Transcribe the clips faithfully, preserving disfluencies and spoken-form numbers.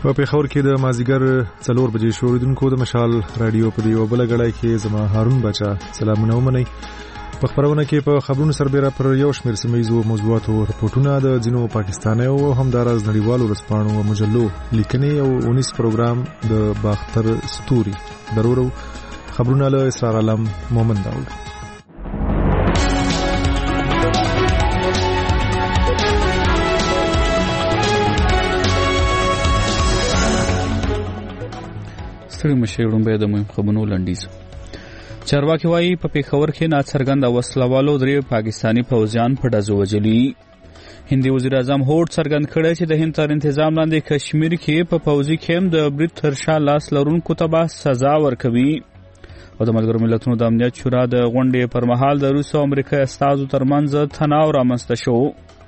په پیښور کې د مازیګر څلور بجې شوریدونکو د مشال رادیو په دیو بل غړای کې زما هارون بچا سلامونه ومنئ. په خبرونه کې په خبرونو سربېره پر یو شمېر سیمه‌یزو موضوعاتو رپورټونه د ځینو پاکستانیو او همداراز نړیوالو ورځپاڼو او مجلو لیکنې او اونیس پروګرام د باختر ستوري درورو خبرونه له اسرار عالم مومن داود. ستړي مشي وړاندې د مهم خبرونو لنډیز. چارواکي وایي په پیښور کې ناڅرګند وسلوالو درې پاکستانی پوځیان په ډزو وژلي. هندي وزیر اعظم هوډ څرګند کړی چې د هند تر انتظام لاندې کشمیر کې په پوځي کیمپ د برید تر شا لاس لرونکو ته به سزا ورکوي. او د ملګرو ملتونو د امنیت شورا د غونډې پر مهال د روس او امریکا استازو ترمنځ تناو رامنځته شو.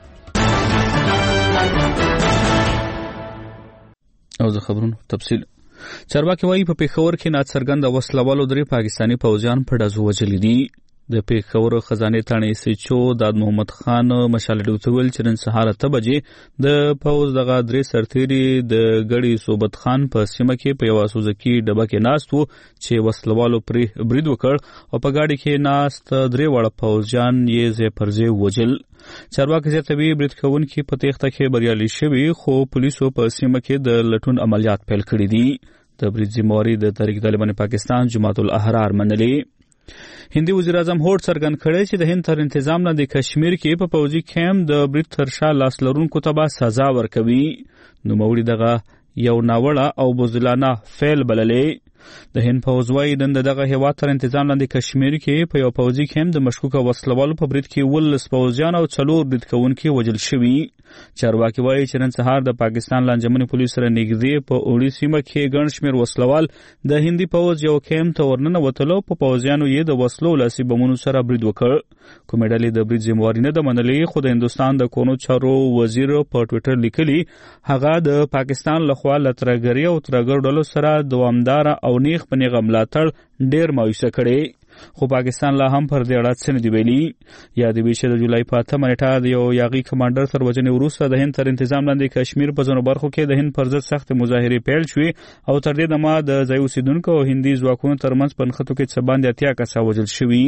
او د خبرونو تفصیل. چارواکي وایي په پیښور کې ناڅرګند وسلوالو درې پاکستانی پوځیان په ډزو وژلي دي. د پیښور خزانه تاڼې سچو داد محمد خان مشال ډوته ویل چې نن سهار اته بجې د پوز دغه درې سرتیري د ګړی صوبت خان په سیمه کې په یو سوزکی ډبه کې ناست وو چې وسلوالو پرې برید وکړ او په ګاډي کې ناست درې وړه پوځیان یې زې پرځې وژل. چارواکي زیاتوي برید کوونکي په تېښته کې بریالي شوي خو پولیسو په سیمه کې د لټون عملیات پیل کړي دي. د برید ذمہواري د تحریک طالبان پاکستان جماعت الاحرار منلې. هندي وزیر اعظم هوډ څرګند کړی چې د هند تر انتظام لاندې کشمیر کې په پوځي کیمپ د برید تر شا لاس لرونکو ته به سزا ورکوي. نوموړي دغه یو ناوړه او بزدلانه فعل بللی. د هند پوځ وایي نن د دغه هېواد تر انتظام لاندې کشمیر کې په یو پوځي کیمپ د مشکوکه وسلوالو په برید کې ولس پوځیان او څلور برید کوونکي وژل شوي. چارواکي وایي چې نن سهار د پاکستان لانجمنې پولیس سره نږدې په اوړي سیمه کې ګڼ شمېر وسلوال د هندي پوځ یو کیمپ ته ورننوتلو په پوځیانو یې د وسلو لاسي بمونو سره برید وکړ. کومې ډلې د برید ذمہواري نه ده منلې خو د هندوستان د کونو چارو وزیر په ټویټر لیکلي هغه د پاکستان لخوا له ترهګرۍ او ترهګرو ډلو سره دوامداره او نیغ په نیغه ملاتړ ډېر مایوسه کړی خو پاکستان لا هم پر دې اړه څه نه دي ویلي. یادوي چې د جولای په اتمه نیټه د یو یاغي کمانډر تر وژنې وروسته د هند تر انتظام لاندې کشمیر په ځینو برخو کې د هند پر ضد سختې مظاهرې پیل شوې او تر دې دمه د ځای اوسېدونکو او هندي ځواکونو ترمنځ په نښتو کې څه باندې اتیا کسه وژل شوي.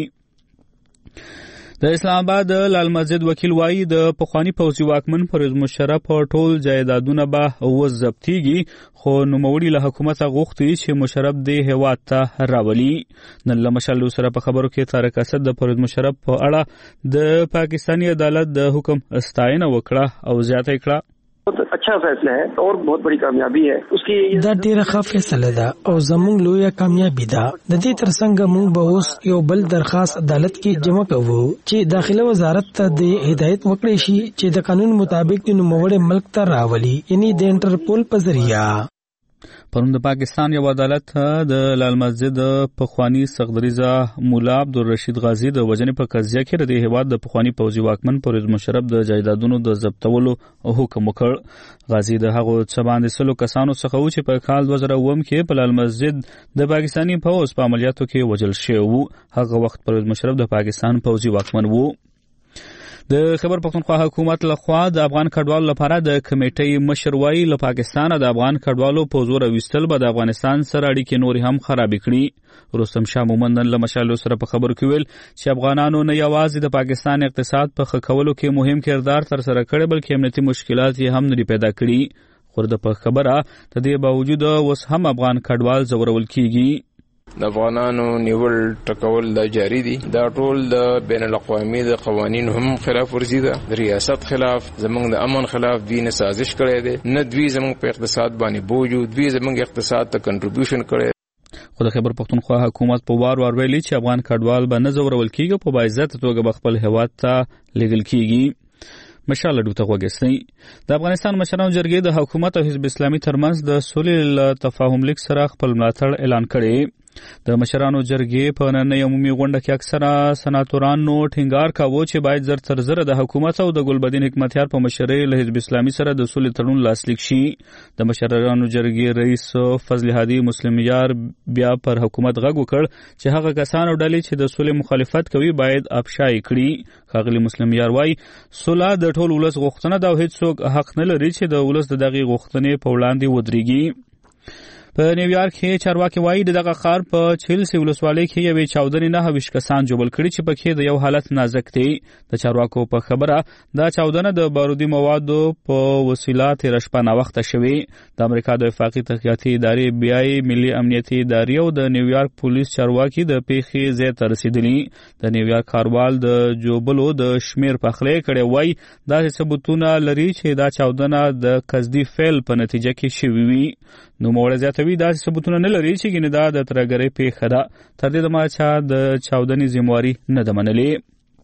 د اسلام آباد د لال مسجد وکیل وایي د پخوانی پوځي واکمن پرویز مشرف ټول جایدادونه به وضبطیږي خو نوموړي له حکومت غوښتي چې مشرف دې هېواد ته راولي. نن له مشال سره په خبرو کې طارق اسد د پرویز مشرف په اړه د پاکستانی عدالت د حکم ستاینه وکړه او زیاته کړه अच्छा फैसला है और बहुत बड़ी कामयाबी है उसकी دا ډیره ښه فیصله ده او زموږ لویه کامیابی ده. د دې ترڅنګ موږ به اوس یو بل درخواست عدالت کې جمع کوو چې داخله وزارت ته د هدایت وکړي شي چې د قانون مطابق د نوموړي ملک ته راولي یعنی د انټرپول په ذریعہ. پرون د پاکستان یو عدالت د لال مسجد پخوانی صدریزه مولا عبدالرشید غازی د وژنې په قضیه کې د هیواد د پخوانی پوځي واکمن پرویز مشرف د جایدادونو د ضبطولو حکم وکړ. غازی د هغو څه باندې سلو کسانو څخه و چې په کال دوه زره اووه کې په لال مسجد د پاکستانی پوځ په عملیاتو کې وژل شوی و. هغه وخت پرویز مشرف د پاکستان پوځي واکمن و. د خیبر پختونخوا حکومت لخوا د افغان کډوالو لپاره د کمیټې مشر وایي له پاکستانه د افغان کډوالو په زور ویستل به د افغانستان سره اړیکې نورې هم خرابې کړي. رستم شاه مومند نن له مشالو سره په خبرو کې ویل چې افغانانو نه یوازې د پاکستان اقتصاد په ښه کولو کې مهم کردار ترسره کړی بلکې امنیتي مشکلات یې هم نه پیدا کړي. خو د په خبره د دې باوجود اوس هم افغان کډوال ځورول کیږي. د افغانانو نیول ټکول دا جاری دي. دا ټول د بین الاقوامي د قوانینو هم خلاف ورزي ده. د ریاست خلاف زمونږ د امن خلاف دوی نه سازش کړی دی. نه دوی زمونږ په اقتصاد باندې بوج او دوی زمونږ اقتصاد ته کنټریبیوشن کړی. خو د خیبر پختونخوا حکومت په وار وار ویلي چې افغان کډوال به نه ځورول کیږي په باعزته توګه به خپل هیواد ته لیږل کیږي. مشال ډوته وګستنی د افغانستان مشرانو جرګې د حکومت او حزب اسلامي ترمنځ د سولې تفاهم لیک سره خپل ملاتړ اعلان کړی. د مشرانو جرګې په نننۍ عمومي غونډه کې اکثره سناتورانو ټینګار کاوه چې باید زر تر زره د حکومت او د ګلبدین حکمتیار په مشرۍ له حزب اسلامي سره د سولې تړون لاسلیک شي. د مشرانو جرګې رئیس فضل هادي مسلم یار بیا پر حکومت غږ وکړ چې هغه کسان او ډلې چې د سولې مخالفت کوي باید افشای کړي. ښاغلي مسلم یار وایي سوله د ټول ولس غوښتنه ده او هیڅوک حق نه لري چې د ولس د دغې غوښتنې په وړاندې ودرېږي. په نیویارک کې چارواکي وایي د دغه ښار په چیلسي ولسوالۍ کې یوې چاودنې نهه ویشت کسان ژوبل کړي چې پکې د یو حالت نازک دی. د چارواکو په خبره دا چاودنه د بارودي موادو په وسیله تېره شپه ناوخته شوې. د امریکا د وفاقي تحقیقاتي ادارې بی آی ملي امنیتي ادارې او د نیویارک پولیس چارواکي د پیښې ځای ته رسېدلي. د نیویارک ښاروال د جوبلو د شمېر پخلی کړی وایي داسې ثبوتونه لري چې دا چاودنه د قصدي فعل په نتیجه کې شوې وي. نوموړی زیاتوي داسې ثبوتونه نه لري چې ګینې دا د ترهګرۍ پیښه ده. تر دې دمه چا د چاودنې ذمهواري نه ده منلې.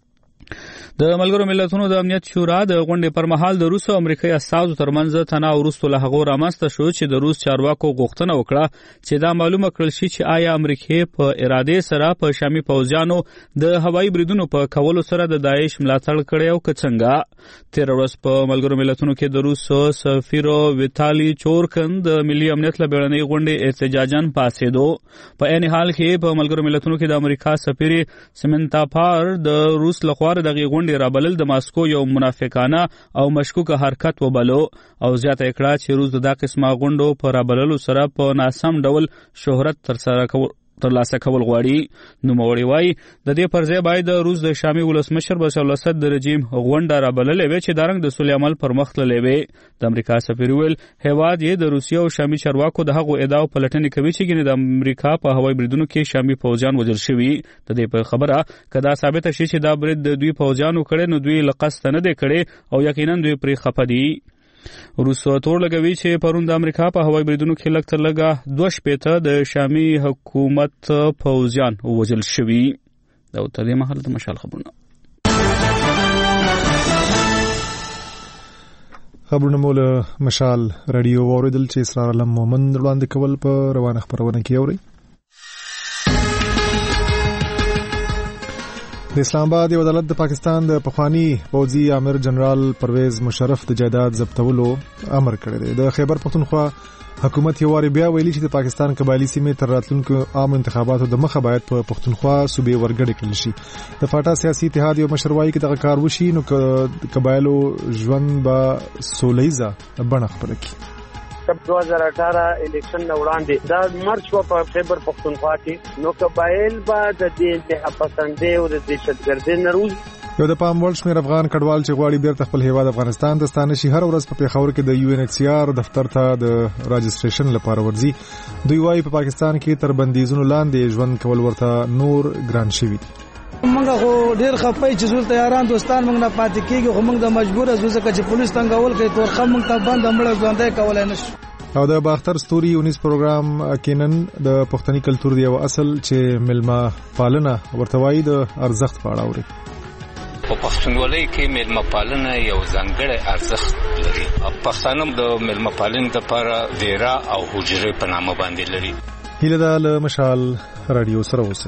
د ملګرو ملتونو د امنیت شورا د غونډې پر مهال د روس او امریکایي استازو ترمنځ تناو وروسته له هغو رامنځته شو چې د روس چارواکو غوښتنه وکړه چې دا معلومه کړل شي چې آیا امریکې په ارادې سره په شامي پوځیانو د هوایي بریدونو په کولو سره د داعش ملاتړ کړی او که څنګه. تېره ورځ په ملګرو ملتونو کې د روس سفیر ویتالي چورکن د ملي امنیت له بیړنۍ غونډې احتجاجاً پاڅېدو. په عین حال کې په ملګرو ملتونو کې د امریکا سفیر سمنتا پار د روس لخوا دغې غونډې رابلل د ماسکو یو منافقانه او مشکوکه حرکت وبلو او زیاته کړه چې روس د دا قسمه غونډو په رابللو سره په ناسم ډول شهرت ترسره کول ترلاسه کول غواړي. نوموړی وایي د دې پر ځای باید د روس د شامي ولسمشر بشار الاسد د رژیم غونډه رابللې وي چې دا رنګ د سولې عمل پر مخ تللی وي. د امریکا سفیر ویل هیواد یې د روسیې او شامي چارواکو د هغو ادعاو پلټنې کوي چې ګینې د امریکا په هوایي بریدونو کې شامي پوځیان وژل شوي. د دې په خبره که دا ثابته شي چې دا برید د دوی پوځیانو کړی نو دوی له قصده نه دی کړی او یقینا دوی پرې خفه دي. روس تور لګوي چې پرون د امریکا په هوایي بریدونو کې لږ تر لږه دوه شپېته د شامي حکومت پوځیان وژل شوي. دا تر دې مهاله د مشال خبرونه خبرونه مو له مشال رادیو واوریدل چې اسرار علم مومند وړاندې کول په روانه خبرونه کې اوري. د اسلام آباد یو عدالت د پاکستان د پخوانی پوځي امیر جنرال پرویز مشرف د جایداد ضبطولو امر کړی دی. د خیبر پختونخوا حکومت یو واری بیا ویلي چې د پاکستان قبایلی سیمې تر راتلونکو عام انتخاباتو د مخه باید په پختونخوا صوبې ورګډې کړل شي. د فاټا سیاسي اتحاد یو مشر وایي چې دغه کار وشي نو قبایلو ژوند به سولیزه بڼه خپله کړي. دو ہزار اٹھارہ الیکشن نه وړاندې دا مرچ و په خیبر پختونخوا کې نو قبایل به د دې انتها پسندۍ او د دهشتګردۍ نه روز یو د پام وړ شمېر افغان کډوال چې غواړي بیرته خپل هیواد افغانستان ته ستانه شي هر ورځ په پیښور کې د یو ان ایچ سی آر دفتر ته د راجستریشن لپاره ورځي. دوی وایي په پاکستان کې تر بندیزونو لاندې ژوند کول ورته نور ګران شوي دي. موږ خو ډېر خپای چې زول تیاران دوستان موږ نه پاتې کېږي خو موږ د مجبور ازو ځکه چې پولیس څنګه کوي تورخه موږ ته بند مړ ځوندای کولای نشو. او د باختر ستوري یونیس پروګرام کینن د پښتني کلچر دی او اصل چې ملما پالنه ورته وایي د ارزښت په اړه اوري. په پښتونولۍ کې ملما پالنه یو ځانګړی ارزښت لري. پښتانه د ملما پالنې لپاره دیرا او حجره په نامه باندې لري. هیله ده له مشال رادیو سره اوسئ.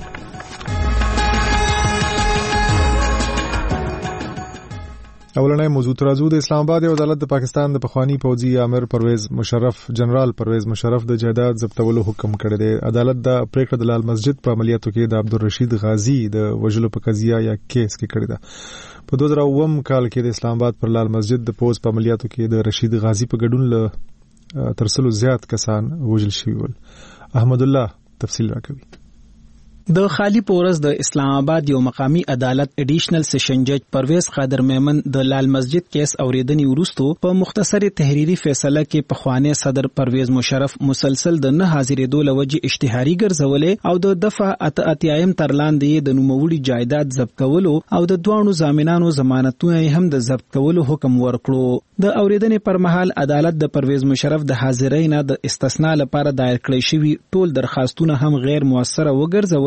اولنۍ موضوع ترازو د اسلام آباد یو عدالت د پاکستان د پخوانی پوځي امیر پرویز مشرف جنرال پرویز مشرف د جایداد ضبطولو حکم کړی دی. عدالت د پریکړه د لال مسجد په عملیاتو کې د عبدالرشید غازی د وژلو په قضیه یا کیس کې کړی ده. په دوه زره اووم کال کې د اسلام آباد پر لال مسجد د پوز په عملیاتو کې د رشید غازی په ګډون له ترسلو زیات کسان وژل شوي ول. احمد الله تفصیل راکوي. د خالی پورس د اسلام آباد یو مقامی عدالت اډیشنل سیشن جج پرویز قادر میمن د لال مسجد کیس اوریدنې وروسته په مختصر تحریری فیصله کې پخوانی صدر پرویز مشرف مسلسل د نه حاضرېدو لوجه اشتهاري ګرځولې او د دفعه اته اتیایم تر لاندې د نوموړي جایداد ضبط کولو او د دوانو ضامنانو ضمانتونه هم د ضبط کولو حکم ورکړو. د اوریدنې پر مهال عدالت د پرویز مشرف د حاضرۍ نه د استثناء لپاره دایر کړی شوی ټول درخواستونه هم غیر موثره وګرځول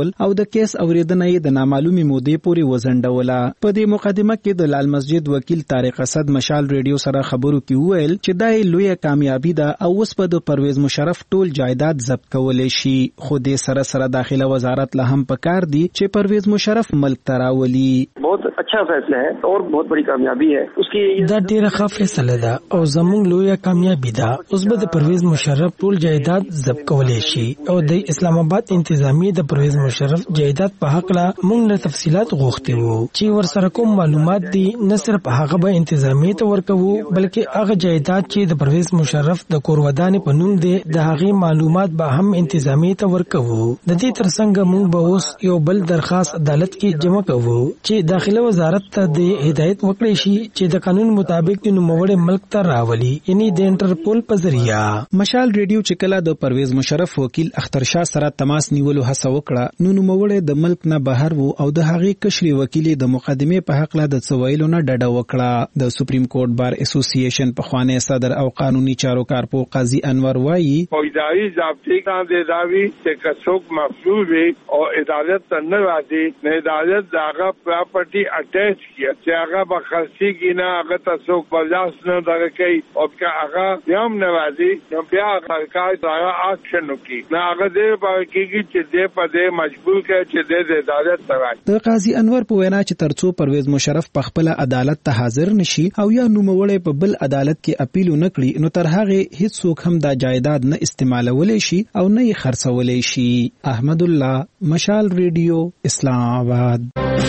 کړل او د کیس اوریدنه یې د نامعلومي مودې پورې وزنډوله. په دې مقدمه کې د لال مسجد وکیل طارق اسد مشال ریډیو سره خبرو کې وویل چې دا لویه کامیابی ده او اوس په د پرویز مشرف ټول جایداد ضبط کولای شي. خو دې سره سره داخله وزارت له هم پکار دی چې پرویز مشرف ملک تراولي. बहुत अच्छा फैसला है और बहुत बड़ी कामयाबी है उसकी. دا ډیره ښه فیصله ده او زموږ لویه کامیابی ده. اوس به د پرویز مشرف ټول جایداد ضبط کولای شي او د اسلام آباد انتظامی د پرویز مشرف جایداد په حق لا موږ له تفصيلات غوښتي وو چې ورسره کوم معلومات دي نه صرف هغه به انتظامی ته ورکوو بلکې هغه جایداد چې د پرویز مشرف د کورودانې په نوم دي د هغه معلومات به هم انتظامی ته ورکوو. د دې ترڅنګ موږ به اوس یو بل درخواست عدالت کې جمع کوو چې داخله وزارت ته د هدایت وکړي شي چې د قانون مطابق د نوموړي ملک ته راولي یعنی د انټرپول په ذریعہ. مشال ریډیو چې کله د پرویز مشرف وکیل اخترشاه سره تماس نیولو هڅه وکړه نو نوموړي د ملک نه بهر وو او د هغې کشري وکیل د مقدمې په حق لا د څویلو نه ډډه وکړه. د سپریم کورټ بار اسوسییشن په خوانې صدر او قانوني چارو کارپو قاضي انور وایي فوجداري ضابطې باندې داوی چې کڅوک مفروض وي او عدالت ته نه راځي نه عدالت داغه پراپرټي اٹیچ کیه چې هغه به خرڅي کینه هغه تاسو برداشت نه درکې او که هغه یم نه راځي نو بیا سرکار دا اکشن وکړي نه هغه دې باندې چې دې په دې مجبور کړي چې دې عدالت ته راځي. د قاضي انور په وینا چې ترڅو پرویز مشرف په خپل عدالت ته حاضر نشي او یا نوموړی په بل عدالت کې اپیل نه کړي نو تر هغه هیڅ څوک هم دا جایداد نه استعمالولای شي او نه یې خرڅولای شي. احمد الله مشال ریډیو اسلام آباد.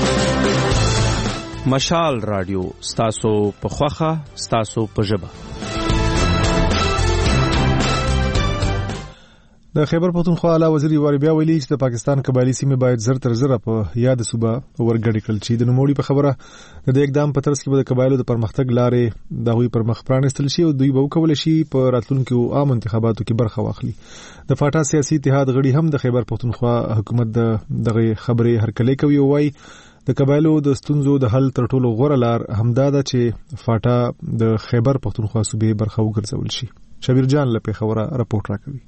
مشال رادیو ستاسو په خوخه ستاسو په ژبه. د خیبر پختونخوا اعلی وزیر یواری بیا ویلي چې د پاکستان قبایلی سیمې باید زر تر زره په یاد صوبه ورګړي کړل چې د نوموړي په خبره د دې اقدام په ترڅ کې به د قبایلو د پرمختګ لارې د غوي پر مخ پرانستل شي او دوی به وکول شي په راتلونکو عام انتخاباتو کې برخه واخلي. د فاټا سیاسي اتحاد غړي هم د خیبر پختونخوا حکومت دغه خبرې هرکلی کوي او وايي د قبایلو د ستونزو د حل تر ټولو غوره لار همدا ده چې فاټا د خیبر پختونخوا صوبې برخه وګرځول شي. شبیر جان له پیښوره راپورټ راکوي.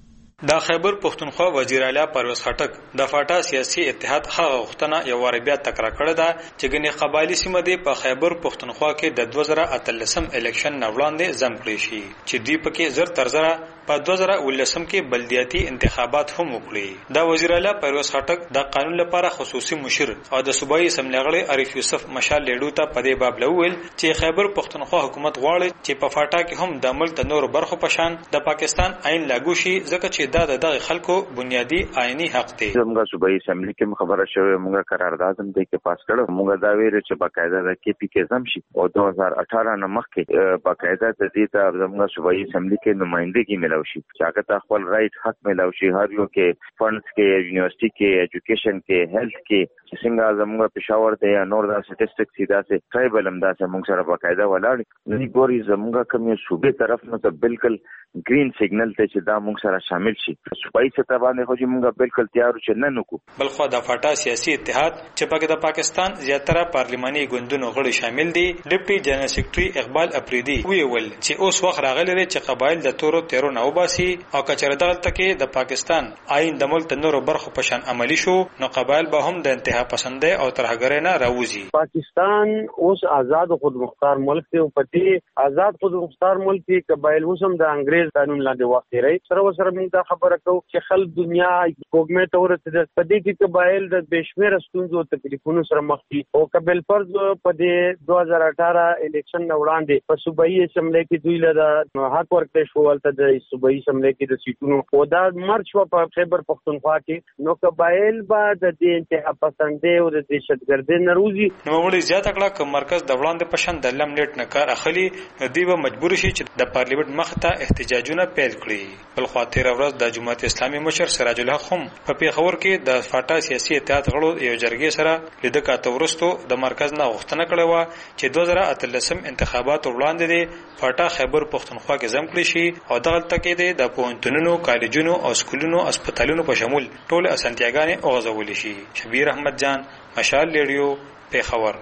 د خیبر پختونخوا وزیر اعلی پرویز خټک د فاټا سیاسي اتحاد هغه غوښتنه یو وار بیا تکرار کړې ده چې ګڼې قبایلی سیمې د په خیبر پختونخوا کې د دوه زره اتلسم الیکشن نه وړاندې ضم کړي شي چې دوی پکې زر تر زره په دوه زره ولسم کې بلدیاتي انتخابات هم وکړي. د وزیر اعلی پرویز خټک د قانون لپاره خصوصي مشر او د صوبایي اسمبلی غړي عارف یوسف مشال لیډو ته په دې باب لویل چې خیبر پختونخوا حکومت غواړي چې په فاټا کې هم د ملک د نور برخو په شان د پاکستان عین لاګو شي ځکه چې دا د دغه خلکو بنیادی آئینی حق دی. زموږ صوبایي اسمبلی کې خبره شوې موږ قرارداد هم د کې پاس کړو موږ دا ویل چې باقاعده د کې پی کې زم شي او دوه هزار اٹھارہ نه مخکې باقاعده د دې ته زموږ صوبایي اسمبلی کې نمائندګي ملو شي چې هغه ته خپل رائټ حق ملو شي هر یو کې فندز کې یونیورسيټي کې ایجوکیشن کې هیلث کې چې څنګه زموږ پېښور ته یا نور د سټیټسټکس سیدا سه ټرایبل هم دا زموږ سره باقاعده ولاړ نه ګوري زموږ کوم صوبې طرف نه ته بالکل گرین سیګنل ته چې دا موږ سره شامل شي صوبایي سطح باندې خو موږ بالکل تیار چې نه نکو. بل خو د فاټا سیاسي اتحاد چې پکې د پاکستان زیاتره پارلماني ګوندونو غړي شامل دي ډیپټي جنرال سیکریټري اقبال افریدي ویل چې اوس وخت راغلی چې قبایل د تورو تیرو نه وباسي او کچره دغلت کې د پاکستان آئین د ملک نورو برخو په شان عملی شو نو قبایل به هم د انتها پسندۍ او ترهګرۍ نه راوځي. پاکستان اوس آزاد خود مختار ملک دی او پټي آزاد خود مختار ملک کې قبایل اوس هم د انګريز قانون لاندې وخت لري. سره سره موږ دا خبره کوو چې خلک دنیا حکومت اورته د پدې کې قبایل د بشمیر ستونزو او تکلیفونو سره مخ دي او قبل فرض په دې دوه هزار اٹھارہ الیکشن نه وړاندې په صوبایي اسمبلی کې دوی له حق ورکړې شو ولته د صوبایي اسمبلی کې د سیټونو او دا مرچ په خیبر پختونخوا کې نو قبایل به د دې انتها پسندۍ او د دهشتګردۍ نه روزي. نو وړي زیاته کړه چې مرکز د وړاندې پشن د لمنیټ نه کار اخلي دوی به مجبور شي چې د پارلیمنت مخ ته احتجاجونه پیل کړي. بل خو تیر ورځ د جماعت اسلامي مشر سراج الحق هم په پیښور کې د فاټا سیاسي اتحاد غړو یو جرګې سره لیده کاته ورستو د مرکز نه غوښتنه کړې و چې دوه زره اتلسم انتخابات وړاندې دي فاټا خیبر پختونخوا کې ضم کړي شي او دغه تکې دي د پوهنتونونو کالجونو او سکولونو هسپتالونو په شمول ټول اسانتیاګانې اوغځول شي. شبیر احمد جان مشال لیډیو پیښور.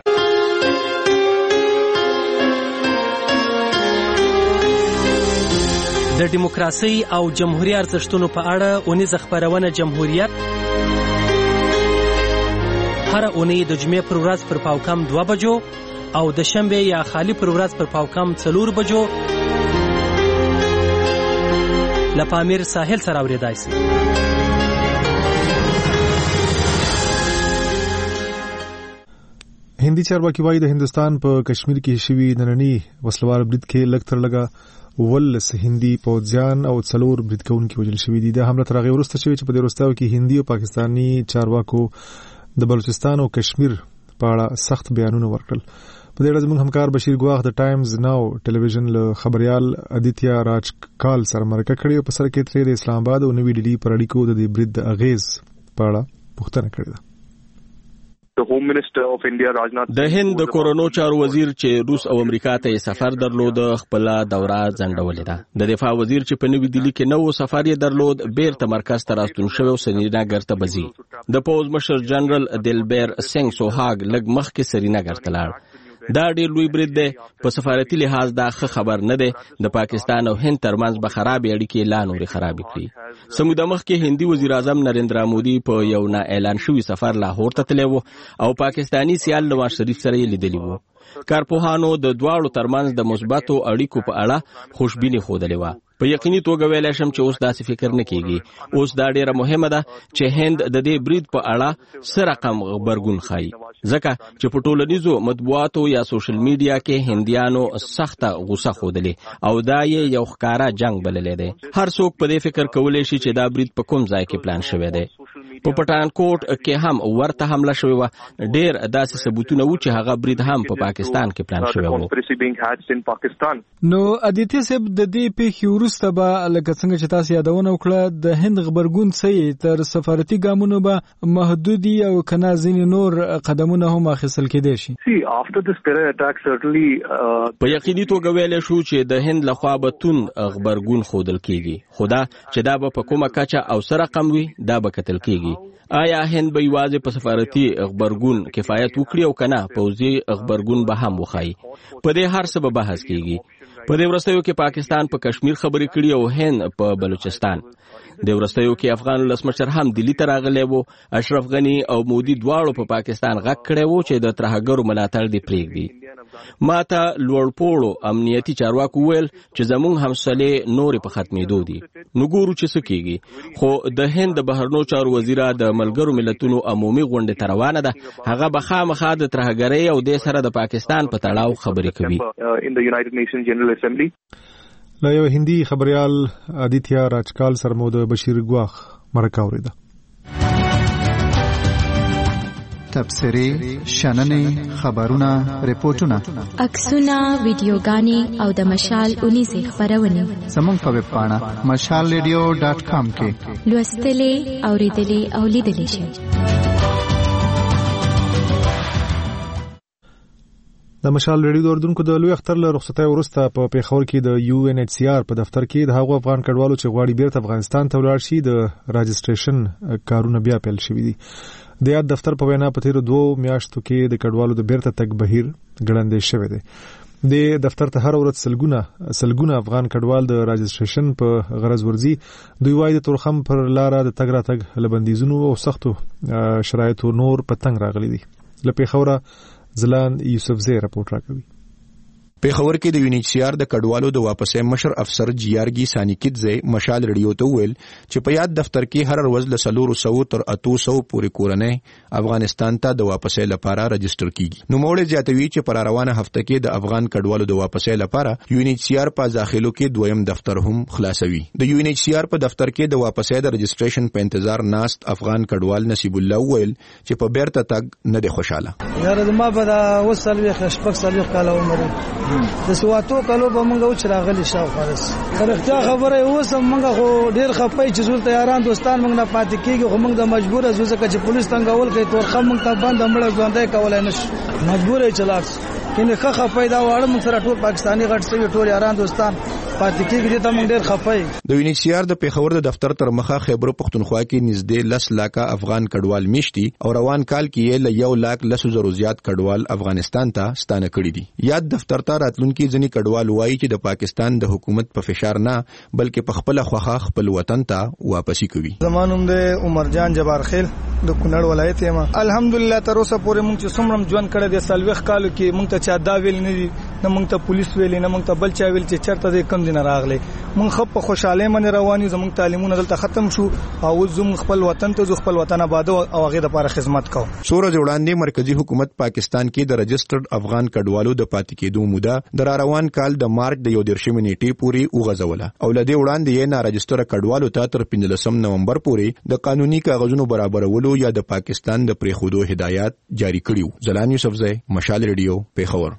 د دیموکراسي او جمهوریت ارزښتونو په اړه اونیزه خبرونه جمهوریت هر اونۍ د جمعې پر ورځ پر پاوکم دوه بجو او د شنبه یا خالی پر ورځ پر پاوکم څلور بجو له پامیر ساحل سره اورېدای شي. هندي چارواکي وايي د هندستان په کشمیر کې شوي نننی وسلوال برید کې لږ تر لږه ولس هندي پوځیان او څلور برید کوونکي وژل شوي دي. د حمله تر هغې وروسته شوې چې په دې وروستیو کې هندي او پاکستاني چارواکو د بلوچستان او کشمیر په اړه سخت بیانونه ورکړل. په دې اړه زموږ همکار بشیر ګواخ د ټایمز ناو ټلویزیون له خبريال ادیتیا راج کال سره مرکه کړې او په سر کې ترې د اسلام آباد او نوې ډیلی پر اړیکو د دې برید د اغیز په اړه پوښتنه کړې ده. د هند د کورونو چارو وزیر چې روس او امریکا ته سفر درلود خپل دوره ځنډولې ده. د دفاع وزیر چې په نوې دلی کې نو سفر یې درلود بیرته مرکز ته راستون شوی او سرینگر ته بځي. د پوز مشر جنرال دلبیر سنگ سوهاګ لږ مخکې سرینگر ته لاړ. دا ډیر لوی برید دی. په سفارتي لحاظ دا ښه خبر نه دی. د پاکستان او هند ترمنځ به خراب اړیکې لا نورې خراب کړي. سموده مخکې هندي وزیر اعظم نریندرا مودي په یو نه اعلان شوی سفر لاهور ته تللی و او پاکستانی سیال نواز شریف سره یې لیدلی و. کارپوهانو د دواړو ترمنځ د مثبتو اړیکو په اړه خوشبیني ښودلې وه. په یقیني توګه ویلی شم چې اوس داسې فکر نه کیږي. اوس دا ډیره مهمه ده چې هند د دې برید په اړه څه رقم غبرګون ښایي، ځکه چې په ټولنیزو مطبوعاتو یا سوشل میډیا کې هندیانو سخته غوسه ښودلې او دا یې یو ښکاره جنگ بللی دی. هر څوک په دې فکر کولی شي چې دا برید په کوم ځای کې پلان شوی دی. په پټانکوټ کې هم ورته حمله شوې وه. ډیر داسې ثبوتونه وو چې هغه برید هم په پاکستان کې پلان شوی و. نو ادیتیا صاحب د دې پیښې وروسته به لکه څنګه چې تاسو یادونه وکړه د هند غبرګون څه تر سفارتي ګامونو به محدودي او کنا ځینې نور قدمونه هم اخیستل کېدای شي. په یقیني توګه ویلی شو چې د هند لخوا به تون غبرګون ښودل کېږي، خو دا چې دا به په کومه کچه او څه رقم وي دا به کتل کېږي. آیا هند به یوازې په سفارتي غبرګون کفایت وکړي او کنه پوځي غبرګون به هم وښایي؟ په دې هر څه به بحث کېږي. په دې وروستیو کې پاکستان په کشمیر خبرې کړي او هند په بلوچستان. د وروستیو کې افغان ولسمشر هم دلی ته راغلی و. اشرف غنی او مودي دواړو په پاکستان غږ کړی و چې د ترهګرو ملاتړ دې پرېږدي. ما ته لوړپوړو امنیتي چارواکو ویل چې زموږ حوصلې نورې په ختمېدو دي. نو ګورو چې څه کېږي. خو د هند د بهرنیو چارو وزیره د ملګرو ملتونو عمومي غونډې ته روانه ده. هغه به خامخا د ترهګرۍ او دې سره د پاکستان په تړاو خبرې کوي. له یو هندي خبريال ادیتیا راجکال سره مو د بشیر ګواخ مرکه اوریده. تبصرې، شننې، خبرونه، ریپورتونه، عکسونه، ویډیوګانې او د مشال اونیزه خبرونه زموږ په ویب پاڼه مشال ریډیو ډاټ کام کې لوستلې، اوریدلې او لیدلې شئ. د مشال ریډیو د اردوونکو د لوی اختر له رخصتۍ وروسته په پیښور کې د یو ان ایچ سی آر په دفتر کې د هغو افغان کډوالو چې غواړي بیرته افغانستان ته ولاړ شي د راجستریشن کارونه بیا پیل شوي دي. د یاد دفتر په وینا په تیرو دوو میاشتو کې د کډوالو د بیرته تګ بهیر ګړندی شوی دی. د دفتر ته هر ورځ سلګونه سلګونه افغان کډوال د راجستریشن په غرض ورځي. دوی وايي د تورخم پر لاره د تګ راتګ له بندیزونو او سختو شرایطو نور په تنګ راغلي دي. له پیښوره زلان یوسف زی رپورټ راکوي. پیښور کې د یو ان ایچ سی آر د کډوالو د واپسې مشر افسر جیارګي سانیکیدزه مشال ریډیو ته ویل چې په یاد دفتر کې هر ورځ له سلور سو تر اتو سو پورې کورنۍ افغانستان ته د واپسې لپاره رجسټر کیږي. نو موږ زیاتوي چې پر روانه هفته کې د افغان کډوالو د واپسې لپاره یو ان ایچ سی آر په داخلو کې دویم دفتر هم خلاصوي. د یو ان ایچ سی آر په دفتر کې د واپسې د رجسټریشن په انتظار ناست افغان کډوال نصیب الله ویل چې په بیرته تګ نه دی خوشاله. یاره ما په دا وسلوي خشپک سلوي کاله عمر د سواتو کلو به مونږ او چراغلی شاو خالص. خرختیا خبره اوس مونږ خو ډیر خپای چې زول تیاران دوستان مونږ نه پاتې کیږي خو مونږ د مجبور ازو ځکه چې پولیس څنګه ول کوي تور خم مونږ ته باندې مړ ځوندای کولای نشي مجبور یې چلاړ. کینه ښه خپای دا واړه مونږ سره ټول پاکستاني غټ سوي ټول یاران دوستان پاتې کېږي ته موږ ډېر خفه د یونیسیار د پیښور د دفتر تر مخه خیبر پختونخوا کې نږدې لس لاکه افغان کډوال میشتي او روان کال کې له یو لاک لس زرو زیات کډوال افغانستان ته ستانه کړي دي. یاد دفتر ته راتلونکي ځینې کډوال وایي چې د پاکستان د حکومت په فشار نه بلکې په خپل خوخه خپل وطن ته واپسی کوي. زمانوم د عمر جان جبار خیل د کونړ ولایت یم. الحمدلله تر اوسه پورې موږ چې څومره ژوند کړی دی سلويخ کالو کې موږ ته چا دا ویل نه دي نه موږ ته پولیس ویل نه موږ ته بل چا ویل چې چرته دې کم دین راغلي. موږ خپ په خوشاله من رواني زموږ تعلیمونه دلته ختم شو او زم خپل وطن ته ځو خپل وطن آباد او هغه د لپاره خدمت کوو. سورج وړاندې مرکزی حکومت پاکستان کې د رجسټرډ افغان کډوالو د پاتې کېدو موده د روان کال د مارچ د یو دیرشمې نیټې پورې وغځوله او لدې وړاندې یې نارجسټر کډوالو ته تر پنځلسم نومبر پورې د قانوني کاغذونو برابرولو یا د پاکستان د پریښودو هدایت جاری کړیو. زلان یوسفزئی، مشال ریډیو، پیښور.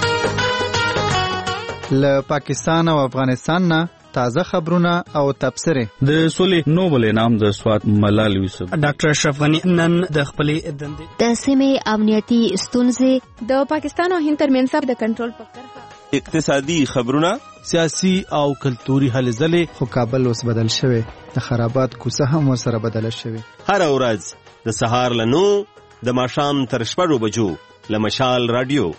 له پاکستان او افغانستان نه تازه خبرونه او تبصره. د سولې نوبل انعام د سوات ملال یوسف ډاکټر اشرف غنی نن د خپلې دندې د سیمې امنیتي ستونزې د پاکستان او هند ترمنځ د کنټرول په کرښه اقتصادي خبرونه سیاسي او کلتوري هلې ځلې. خو کابل اوس بدل شوی د خرابات کوڅه هم ورسره بدله شوی. هر ورځ د سهار له نو د ماښام تر شپږو بجو له مشال رادیو.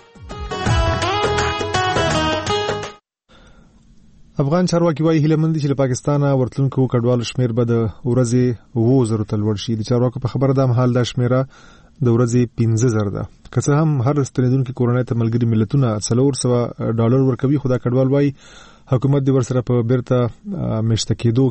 افغان چارواکي وايي هیله مند چې له پاکستانه ورتلونکو کډوالو شمیر به د ورځې اووه زرو ته لوړ شي. د چارواکو په خبره ده مهال دا شمیره د ورځې پنځه زره ده. که څه هم هر ستنیدونکو کورنۍ ته ملګري ملتونه څلور سوه ډالر ورکوي خو دا کډوال وايي حکومت د ورسره په بیرته میشته کېدو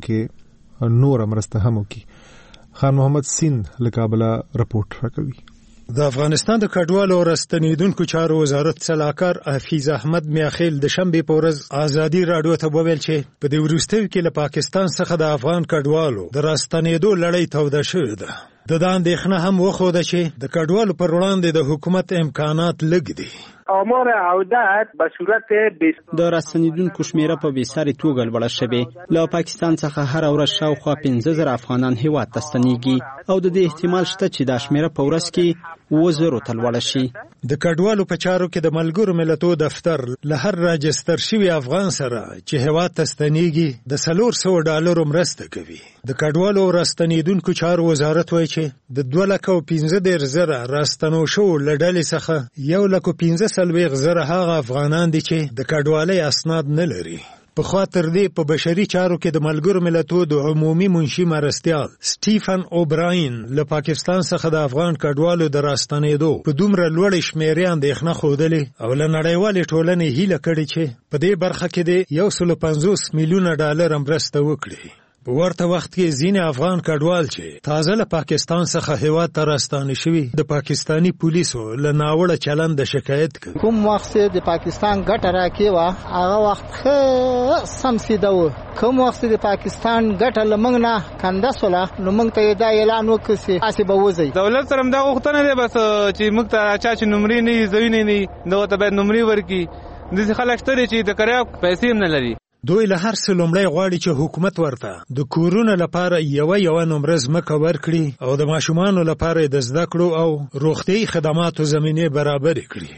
کې نور مرسته هم وکړي. خان محمد سین له کابله رپورټ راکوي. د افغانستان د کډوالو او راستنیدونکو چارو وزارت سلاکار حفیظ احمد میاخیل د شنبې په ورځ ازادي راډیو ته وویل چې په دې وروستیو کې له پاکستان څخه د افغان کډوالو د راستنیدو لړۍ توده شوې ده. د دا اندېښنه هم وښوده چې د کډوالو پر وړاندې د حکومت امکانات لږ دي. آمار عودت به صورت د راستنیدونکو شمیره په بېساري توګه لوړه شوې. له پاکستان څخه هر ورځ شاوخوا پنځه زره افغانان هیواد ته ستنېږي او د دې احتمال شته چې دا شمیره په ورځ کې اووه زرو ته لوړه شي. د کډوالو په چارو کې د ملګرو ملتونو دفتر له هر راجستر شوي افغان سره چې هیواد ته ستنېږي د څلور سوه ډالرو مرسته کوي. د کډوالو او راستنیدونکو چارو وزارت وایي چې د دوه لکه او پنځه دېرش زره راستنو شوو له ډلې څخه یو لک او پنځه څلوېښت زره هغه افغانان دي چې د کډوالۍ اسناد نه لري. پخوا تر دې په بشري چارو کې د ملګرو ملتونو د عمومي منشي مرستیال سټیفن اوبراین له پاکستان څخه د افغان کډوالو د راستنېدو په دومره لوړې شمیرې اندېښنه ښودلې او له نړیوالې ټولنې هیله کړې چې په دې برخه کې د یو سل پنځوس میلیونه ډالر مرسته وکړي. په ورته وخت کې ځینې افغان کډوال چې تازه له پاکستان څخه هیواد ته راستانه شوي د پاکستاني پولیسو له ناوړه چلند شکایت کوي. کوم وخت د پاکستان ګټه راکې وه هغه وخت ښه سم سیده و. کوم وخت د پاکستان ګټه له موږ نه کنده سوله نو موږ ته دا اعلان وکړ چې هسې به وځئ. دولت سره همدا غوښتنه دی بس چې موږ ته چا چې نمرې نه وي ځایونه نه وي دغه ته باید نمرې ورکړي. داسې خلک شته دي چې د کرایه پیسې هم نه لري. دوی له هر څه لومړی غواړي چې حکومت ورته د کورونو لپاره یوه یوه نمره ځمکه ورکړي او د ماشومانو لپاره د زده کړو او روغتیايي خدماتو زمینې برابرې کړي.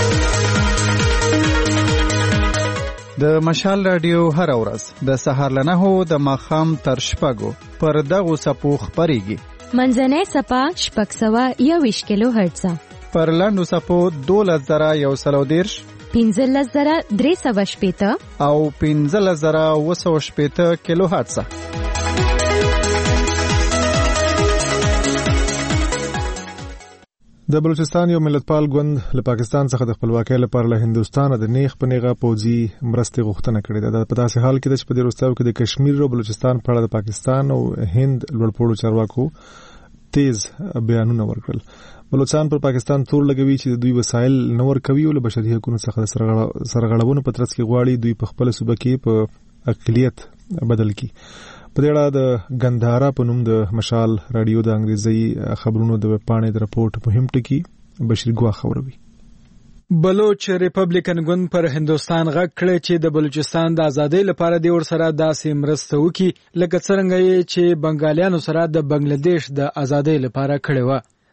د مشال رادیو هر ورځ د سهار له نهو د ماښام تر شپږو پر دغو څپو خپرېږي. منځنۍ څپه شپږ سوه یوویشت کیلو هرټزه، پر لنډو څپو دولس زره یو سل او دېرش، پنځلس زره درې سوه شپېته او پنځلس زره اووه سوه شپېته کیلو هرټزه. د بلوچستان یو ملتپال ګوند له پاکستان څخه د خپلواکۍ لپاره له هندوستان د نیغ په نیغه پوځي مرستې غوښتنه کړې ده. په داسې حال کې چې په دې وروستیو کې د کشمیر او بلوچستان په اړه د پاکستان او هند لوړپوړو چارواکو تیز بیانونه ورکړل. بلوچستان پر پاکستان تور لګوي چې د دوی وسایل نه ورکوي او له بشري حقوقو څخه د سرغړونو په ترڅ کې غواړي دوی په خپل صوبه کې په اقلیت بدل کړي. په دې اړه د ګندهارا په نوم د مشال رادیو د انګریزي خبرونو د ویب پاڼې د رپورټ مهم ټکی بشیر ګوا خبروي. بلوچ ریپبلیکن ګوند پر هندوستان غږ کړی چې د بلوچستان د ازادۍ لپاره دی ورسره داسې مرسته وکړي لکه څرنګه چې بنګالیانو سره د بنگلاديش د ازادۍ لپاره کړې و.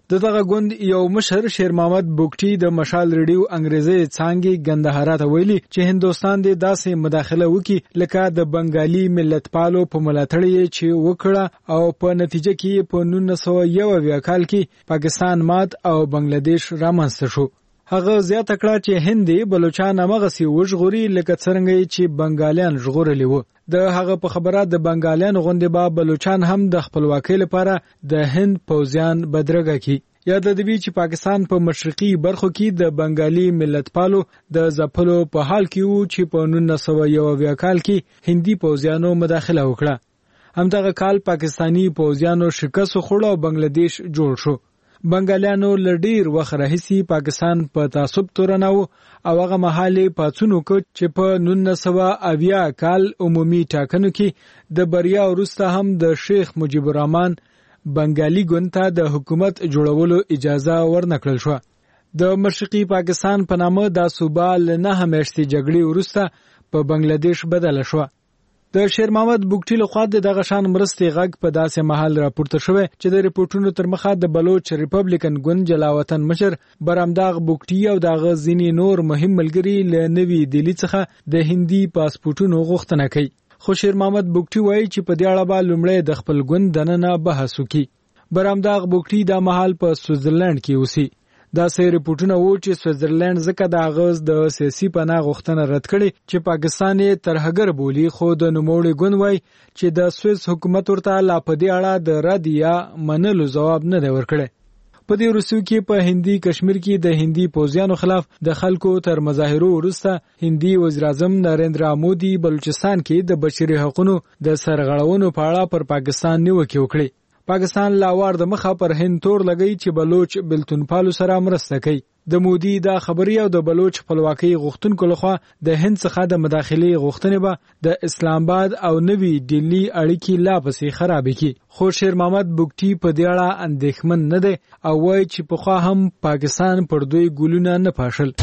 د دغه ګوند یو مشر شیر محمد بوکټي د مشال ریډیو انګریزي څانګې ګندهارا ته ویلي چې هندستان د داسې مداخله وکړي لکه د بنگالي ملت پالو په ملاتړ چې وکړه او په نتیجه کې په نولس سوه یو اویا کال کې پاکستان مات او بنگلاديش رامنځته شو. هغه زیاته کړه چې هندي بلوچستان مغسي وژغوري لکه څنګه چې بنگالیان ژغورلي وو. د هغه په خبره د بنگالیان غونډه با بلوچستان هم د خپلواکۍ لپاره د هند پوځیان بدرګه کی. یاد لري چې پاکستان په مشرقي برخو کې د بنگالي ملت پالو د ځپلو په حال کې وو چې په نولس سوه یو اویا کال کې هندي پوځیانو مداخله وکړه. همدغه کال پاکستانی پوځیانو شکست خوړ او بنگلاديش جوړ شو. بنگالیانو لډیر وخت راهیسي پاکستان په تعصب تورنو او هغه محلي پاتونو کو چې په نولس سوه اویا کال عمومي ټاکنو کې د بریا وروسته هم د شیخ مجیب الرحمن بنگالي ګوند ته د حکومت جوړولو اجازه ورنکړل شو. د مشرقي پاکستان په نامه د صوبه له نه میاشتې جګړې وروسته په بنگلاديش بدل شو. د شیر محمد بوکټي له خوا دغه شان مرستې غږ په داسې محل راپورته شوی چې د ریپورتونو تر مخه د بلوچ ریپبلیکن ګوند جلاوطن مشر برامداغ بوکټي او دغه ځینې نور مهم ملګري له نوي دلی څخه د هندي پاسپورتونو غوښتنه کوي. خو شیر محمد بوکټي وایي چې په دې اړه به لومړی د خپل ګوند دننه بحث وکړي. برامداغ بوکټي د محل په سویټزرلند کې اوسي. دا سې ریپورتونه وو چې سویټزرلند ځکه د اغاز د سیاسي پناه غوښتنه رد کړي چې پاکستان یې ترهګر بولی، خو د نوموړي ګوند وایي چې د سویس حکومت ورته لا په دې اړه د رد یا منلو ځواب نه دی ورکړی. په دې وروستیو کې په هندي کشمیر کې د هندي پوځیانو خلاف د خلکو تر مظاهرو وروسته هندي وزیر اعظم نریندرا مودي بلوچستان کې د بشري حقوقو د سرغړونو په اړه پر پاکستان نیوکه وکړه. پاکستان لاوار د مخه پر هند تور لګی چې بلوچ بلتون پالو سره مرسته کوي. د مودي دا خبري او د بلوچ خپلواکۍ غوښتونکو لخوا د هند څخه د مداخلې غوښتنې به د اسلام آباد او نوي ډیلی اړیکې لا پسې خراب کړي. خو شیر محمد بوکټي په دې اړه اندېښمن نه دی او وایي چې پخوا هم پاکستان پر دوی ګلونه نه پاشل.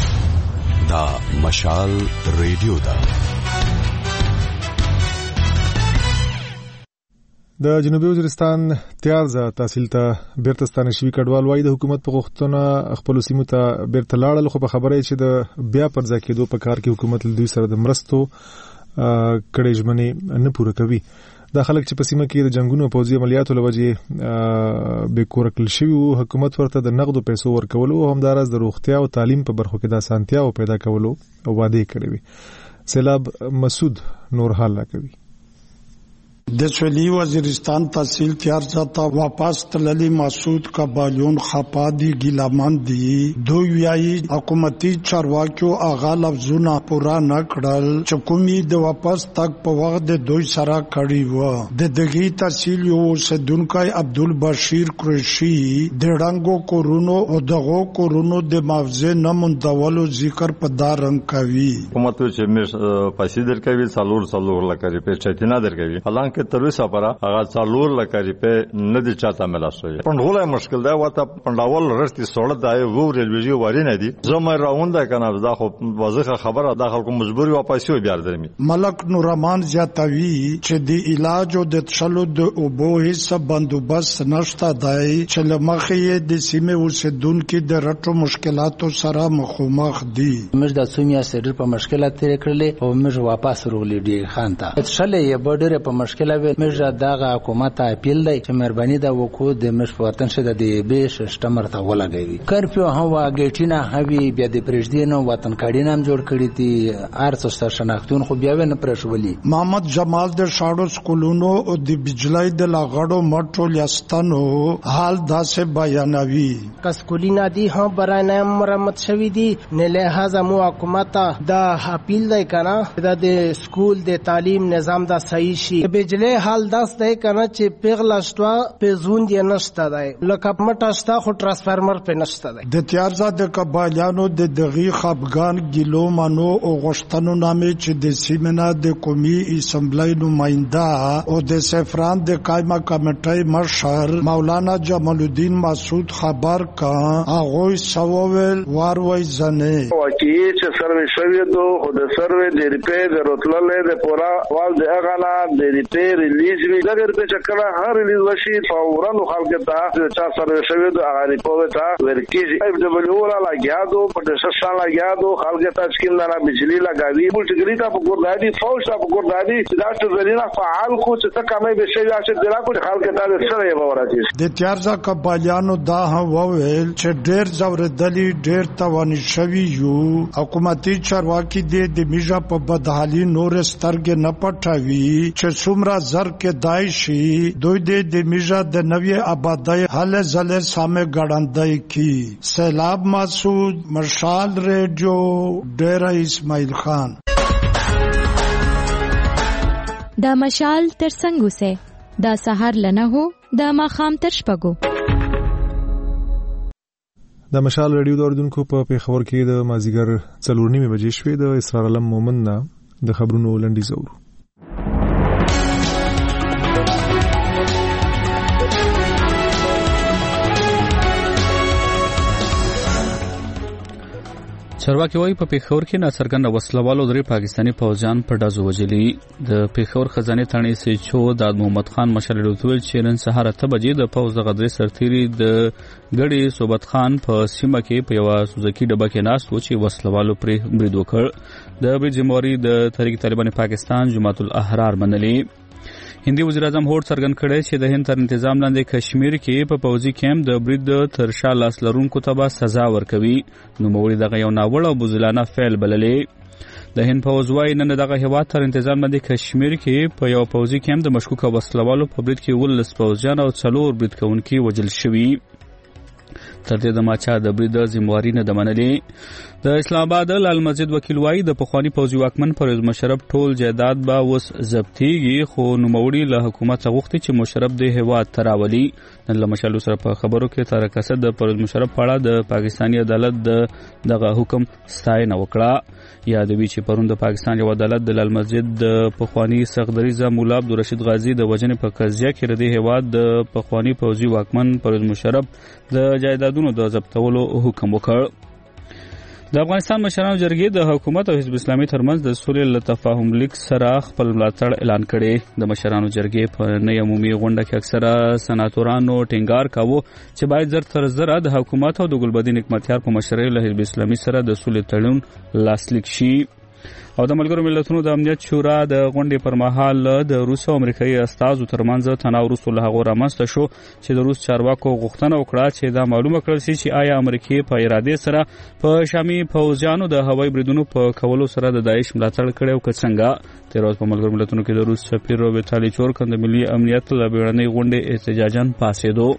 دا مشال ریډیو دا د جنوبي وزیرستان تیارزه تحصیل ته بیرته ستانه شوي کډوال وایي د حکومت په غوښتنه خپل سیمو ته بیرته لاړل، خو په خبره چې د بیا پر ځای کېدو په کار کې حکومت له دوی سره د مرستو کړې ژمنې نه پوره کوي. دا خلک چې په سیمه کې د جنگونو او پوځي عملیاتو له وجې بې کوره کړل شوي وو، حکومت ورته د نغدو پیسو ورکولو او همداراز د روغتیا او تعلیم په برخو کې د اسانتیاو پیدا کولو وعده کړې وي. سیلاب مسعود نور حال راکوي. د سویلی وزیرستان تحصیل تیارزه ته واپس تللی مسعود کبالیون خپا دی ګیلمان دی. دوی ویایي حکومتي چارواکو هغه لفظونه پوره نه کړل چې کومي د واپس تک په وخت د دوی سره کړی و. د دغه تحصیل یو اوسیدونکی عبدالبشیر قریشي د رنګو کورونو او دغه کورونو د معاوضه نه مندولو ذکر په دارنګ کوي. حکومت چې مې پیسې درکوي څلور څلور لکه روپۍ چټینه درکوي، حالانکه تر اوسه پره هغه څلور لکه روپۍ نه دي چاته ملا شوی. پندولای مشکل دی وته پنداول رستي سوړه دی وو ریلویجی واری نه دي زما راونده کنه دا خو واضحه خبره د خلکو مجبوری واپس یو بیا درمي. ملک نورمان زیاتوي چې د علاج او د تشلو د اوبو هیڅ بندوبست نشته دی چې لمخې د سیمه اوسیدونکو د رټو مشکلاتو سره مخامخ دي. موږ د سومیا سره په مشکلات تیر کړلې او موږ واپس ورغلې دي خانته تشلې یې بډره په مشکل مجا دغه حکومت اپیل دی چې مهرباني دا وکړو د مش په وطن شه د به سیستم ته ولګوي. کرفیو هوا ګټینا هوی بیا د پرېږدینو وطن کډی نام جوړ کړی دي ارڅ شناختون خو بیا نه پرښولي. محمد جمال د شاړو سکولونو او د بجلی د لاغړو مټو لیاستانو حال داسې بیانوي. کسکولینا دی هم برای نام مرمت شوی دی نه لہذا مو حکومت دا اپیل دی کنه د سکول د تعلیم نظام دا صحیح شي. بجلی حال داس دی کنه چې پیغلا شتوا په زون دی نشته دی لکه مټه شتا خو ترانسفارمر په نشته دی. د تیارزه د قبایلانو د دغی خپګان ګیلو منو او غشتنو نامې چې د سیمنا د قومي اسمبلی نماینده او د سفران د قائمه کمیټې مشر مولانا جمال الدین مسعود خبر کا هغه سوول واروي زنه واقعي چې سروې شوی دو او د سروې د ریپې د روتللې د پورا وال د اغانا د ریپې پیسې ریلیز وي دا ګر په چکر هر ریلیز وشي فورا خلک ته چا سره شوی د اغاری په تا ورکیږي ایف ډبلیو ولا لاګیادو په دششان لاګیادو خلک ته سکین نه بجلی لګاوي ملټګری ته په ګوردادي فوج ته په ګوردادي دا څه زرینا فعال خو چې کمه به شي چې درا کو خلک ته سره یې وراتي د تیارزا قبالیانو دا وویل چې ډېر زوردلی ډېر توان شوی یو حکومتي چارواکي د میجا په بدحالي نور سترګې نه پټوي چې څومره زر کې دای شي دوی د میجا د نوې آبادی حل زله سامنے ګړندای کی سیلاب مسعود مشال ریډیو ډیرا اسماعیل خان دا مشال تر څنګه سه دا سحر لنه هو دا ماخام تر شپګو د مشال ریډیو دوردونکو په پیښور کې د مازیګر څلور نیمه بجې شوې د اسرار علم مومن نه د خبرونو لنډی زور چارواکي وايي په پیښور کې ناڅرګنده وسلوالو درې پاکستاني پوځیان په ډزو وژلي د پیښور خزانه ثاني سي چو د محمد خان مشر لوتول چې نن سهار اته بجې د پوز د غدري سرتيري د ګړي صوبت خان په سیمه کې په یو سوزکی ډبه کې ناست و چې وسلوالو پرې برید وکړ د برجموري د تحریک طالبان پاکستان جماعت الاحرار منلي هندي وزیر اعظم هوډ څرګند کړی چې د هند تر تنظیم لاندې کشمیر کې په پوځي کیمپ د برید تر شا لاس لرونکو ته به سزا ورکوي نو موري دغه یو ناوړه او بزلانه فعل بللې د هند پوځ وايي نن دغه هیواد تر تنظیم لاندې کشمیر کې په یو پوځي کیمپ د مشکوک وسلوالو په برید کې ولس پوځیان او څلور برید کوونکي وژل شوي تر دې د ماچا د برید ذمہواری نه د منلې د اسلام آباد لال مسجد وکیل وايي د پخوانی پوځي واکمن پرویز مشرف ټول جائیداد به وس ضبطيږي خو نوموړي له حکومت غوښتي چې مشرف د هیواد تراولي نن له مشالو سره په خبرو کې تر کسه د پرویز مشرف په اړه د پاکستاني عدالت د دغه حکم ستاینه وکړه یادوي چې پرون د پاکستان یو عدالت د لال مسجد د پخوانی صدریزه مولا عبدالرشید غازی د وجنې په قضیه کې ردی هیواد د پخوانی پوځي واکمن پرویز مشرف د جائیدادونو د ضبطولو حکم وکړ د افغانستان مشرانو جرګې د حکومت او حزب اسلامي ترمنځ د سولې له تفاهم لیک سره خپل ملاتړ اعلان کړي د مشرانو جرګې په نوې عمومي غونډه کې اکثره سناتورانو ټینګار کاوه چې باید زر تر زره د حکومت او د ګلبدین حکمتیار په مشرۍ له حزب اسلامي سره د سولې تړون لاسلیک شي او د ملګرو ملتونو د امنیت شورا د غونډې پر مهال د روس او امریکایي استازو ترمنځ تناور وروسته له هغه رامنځته شو چې د روس چارواکو غوښتنه وکړه چې دا معلومه کړل شي چې آیا امریکای په اراده سره په شامي پوځیانو د هوایي بریدونو په کولو سره د داعش ملاتړ کړي او که څنګه تیر ورځ په ملګرو ملتونو کې د روس سفیر ویټالي چورکن د ملي امنیت له بیړنۍ غونډې احتجاجاً پاسېدو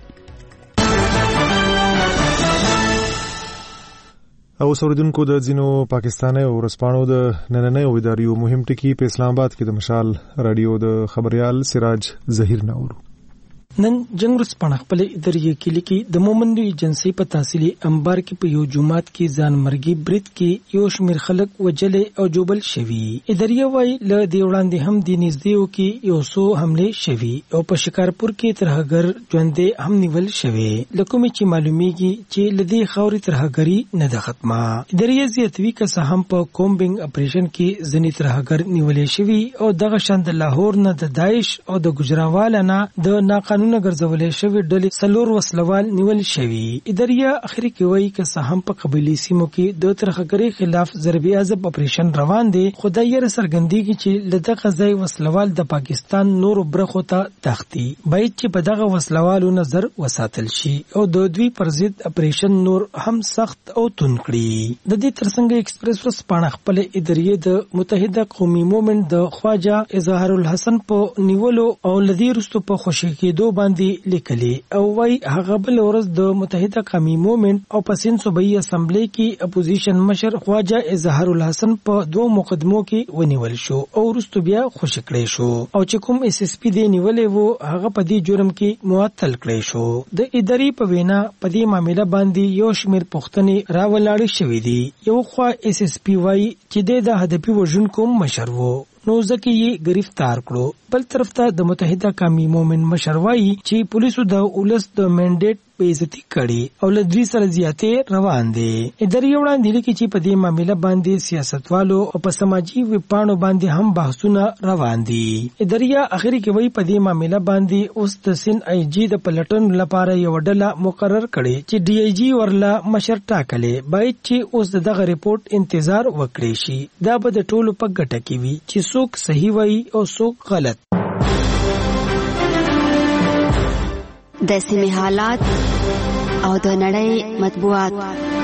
او سوریدونکو د ځینو پاکستاني او ورسپانو د نننۍ اداريو مهم ټکی په اسلام آباد کې د مشال رادیو د خبريال سراج ظهیر ناور نن جنگ رسپانه خپل اداري کې لیکي د مومندو ایجنسی په تحصیلي انبار کې په یو جمعات کې ځان مرګي برید کې یو شمیر خلک وجل او جوبل شوي اداري وايي له دی وړاندې هم د نږدېو کې یو سو حمله شوي او په شکارپور کې ترهګر ژوندې هم نیول شوي لکه چې معلومیږي چې لدی خوري ترهګری نه د ختمه اداري زیاتوي که هم په کومبینګ اپریشن کې ځنی ترهګر نیولې شوي او دغه شند لاهور نه د داعش او د ګجراوال نه د ناقانونه ګرځولې شوی ډلې سلور وسلوال نیول شوی اداريه اخري کې وایي چې هم په قبيلي سیمو کې د ترهګری خلاف ضربي عذاب اپریشن روان دي خدای یې سرګندېږي چې لدغه ځای وسلوال د پاکستان نور برخو ته تختی باید چې په دغه وسلوالو نظر وساتل شي او د دوی پر ضد اپریشن نور هم سخت او تون کړي د دې ترڅنګ ایکسپریس ورسپانه خپل اداريه د متحده قومي مومنت د خواجه اظهار الحسن په نیولو او لدی رستو په خوشی کېدو باندې لیکلي او وايي هغه بل ورځ د متحده قومي مومنت او پسین صوبایي اسمبلی کې اپوزیشن مشر خواجه اظهار الحسن په دوه مقدمو کې ونیول شو او وروسته بیا خوشی کړی شو او چې کوم اس اس پی دی نیولې وو هغه په دې جرم کې معطل کړی شو د اداري په وینا په دې معاملې باندې یو شمیر پښتنې راولاړې شوې دي یو خوا اس اس پی وايي چې د هدفي وژونکو مشر وو نو ځکه یې گرفتار کړو بل طرف ته د متحده قومي مومن مشر وايي چې پولیسو د اولس د منډیټ بے عزتی کړي او لدوی سره زیاتې روان دي. اداري وړاندې لیکي چې په دې معاملې باندې سیاستوالو او په سماجی وپاڼو باندې هم بحثونه روان دي. اداري اخري کې وایي په دې معاملې باندې اوس د سین آی جی د پلټن لپاره یو ډله مقرر کړي چې ډي آی جی ورلا مشر ټاکلې باید چې اوس دغه ریپورت انتظار وکړي شي. دا به د ټولو په ګټه کې وي چې څوک صحیح وایي او څوک غلط. د سیمې حالات او د نړۍ مطبوعات.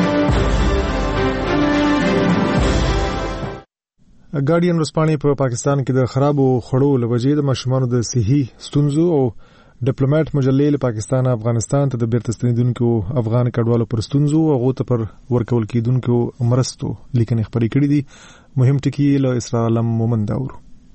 ګارډین ورځپاڼې په پاکستان کې د خرابو خوړو له وجې د ماشومانو د صحي ستونزو او ډیپلوماټ مجلې له پاکستان افغانستان ته د بیرته ستنېدونکو افغان کډوالو پر ستونزو او هغو ته پر ورکول کېدونکو مرستو لیکنې خپرې کړې دي. مهم ټکي له اسرار علم مومند اورو.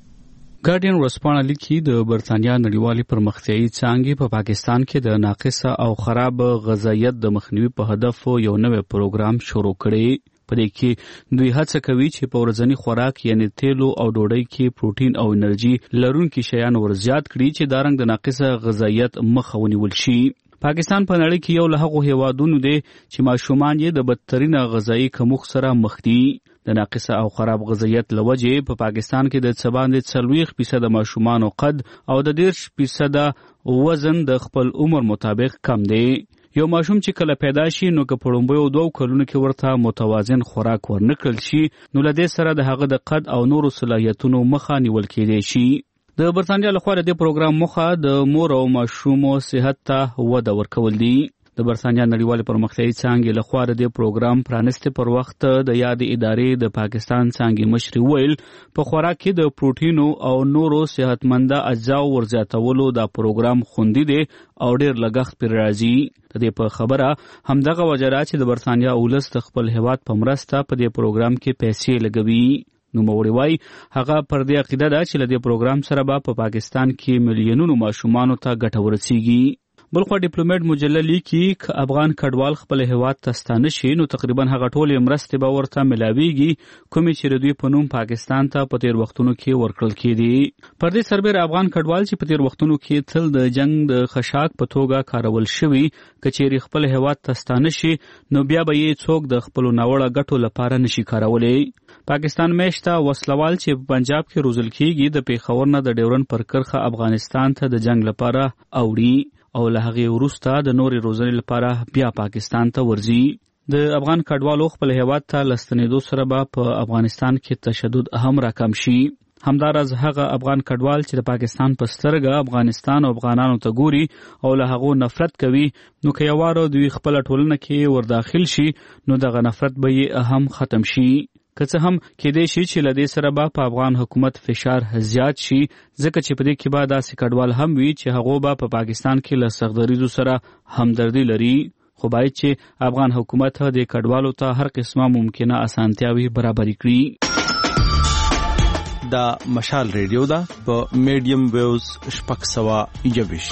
ګارډین ورځپاڼه لیکي د برتانیا نړیوالې پرمختیایي څانګې په پاکستان کې د ناقصه او خراب غذایت د مخنیوي په هدف یو نوی پروګرام شروع کړی. په دې کې دوی هڅه کوي چې په ورځني خوراک یعنی تیلو او ډوډۍ کې پروتین او انرژي لرونکي شیان ورزیات کړي چې دارنګ د ناقصه غذایت مخه ونیول شي. پاکستان په نړۍ کې یو له هغو هیوادونو دی چې ماشومان یې د بدترینه غذایي کمښت سره مخ دي. د ناقصه او خراب غذایت له وجې په پاکستان کې د څه باندې څلوېښت فیصده ماشومانو قد او د دېرش فیصده وزن د خپل عمر مطابق کم دی. یو ماشوم چې کله پیدا شي نو که په لومړیو دوو کلونو کې ورته متوازن خوراک ورنکړل شي نو له دې سره د هغه د قد او نورو صلاحیتونو مخه نیول کېدی شي. د برتانیا لخوا د دې پروګرام مخه د مور او ماشومو صحت ته وده ورکول دي. د برتانیا نړیوالې پرمختیایي څانګې لخوا د دې پروګرام پرانستې پر وخت د یادې ادارې د پاکستان څانګې مشري ویل په خوراک کې د پروتینو او نورو صحتمنده اجزاو ورزیاتولو دا پروګرام خوندي دی او ډېر لګښت پرې راځي. د دې په خبره همدغه وجه ده چې د برتانیا ولس د خپل هیواد په مرسته په دې پروګرام کې پیسې لګوي. نوموړي وایي هغه پر دې عقیده ده چې له دې پروګرام سره به په پاکستان کې میلیونونو ماشومانو ته ګټه ورسیږي. بلخوا ډیپلوماټ مجله لیکي که افغان کډوال خپل هیواد ته ستانه شي نو تقریبا هغه ټولې مرستې به ورته ملاویږي کومې چې د دوی په نوم پاکستان ته په تیر وختونو کې ورکړل کېدي. پر دې سربېره افغان کډوال چې په تیر وختونو کې تل د جنگ د خشاک په توګه کارول شوي که چیرې خپل هیواد ته ستانه شي نو بیا به یې څوک د خپلو ناوړه ګټو لپاره نشي کارولی. پاکستان میشته وسلوال چې په پنجاب کې روزل کېږي د پیښور نه د ډیورن پر کرښه افغانستان ته د جنگ لپاره اوړي او له هغې وروسته د نورې روزنې لپاره بیا پاکستان ته ورځي. د افغان کډوالو خپل هیواد ته له ستنېدو سره به په افغانستان کې تشدد هم راکم شي. همداراز هغه افغان کډوال چې د پاکستان په سترګه افغانستان او افغانانو ته ګوري او له هغو نفرت کوي نو که یو واره دوی خپله ټولنه کې ورداخل شي نو دغه نفرت به یې هم ختم شي. که څه هم کېدای شي چې له دې سره به په افغان حکومت فشار زیات شي ځکه چې په دې کې به داسې کډوال هم وي چې هغو به په پاکستان کې له سختدریزو سره همدردي لري. خو باید چې افغان حکومت د کډوالو ته هر قسمه ممکنه اسانتیاوې برابرې کړي. دا مشال ریډیو ده په میډیم ویوز شپږ سوه یوویش.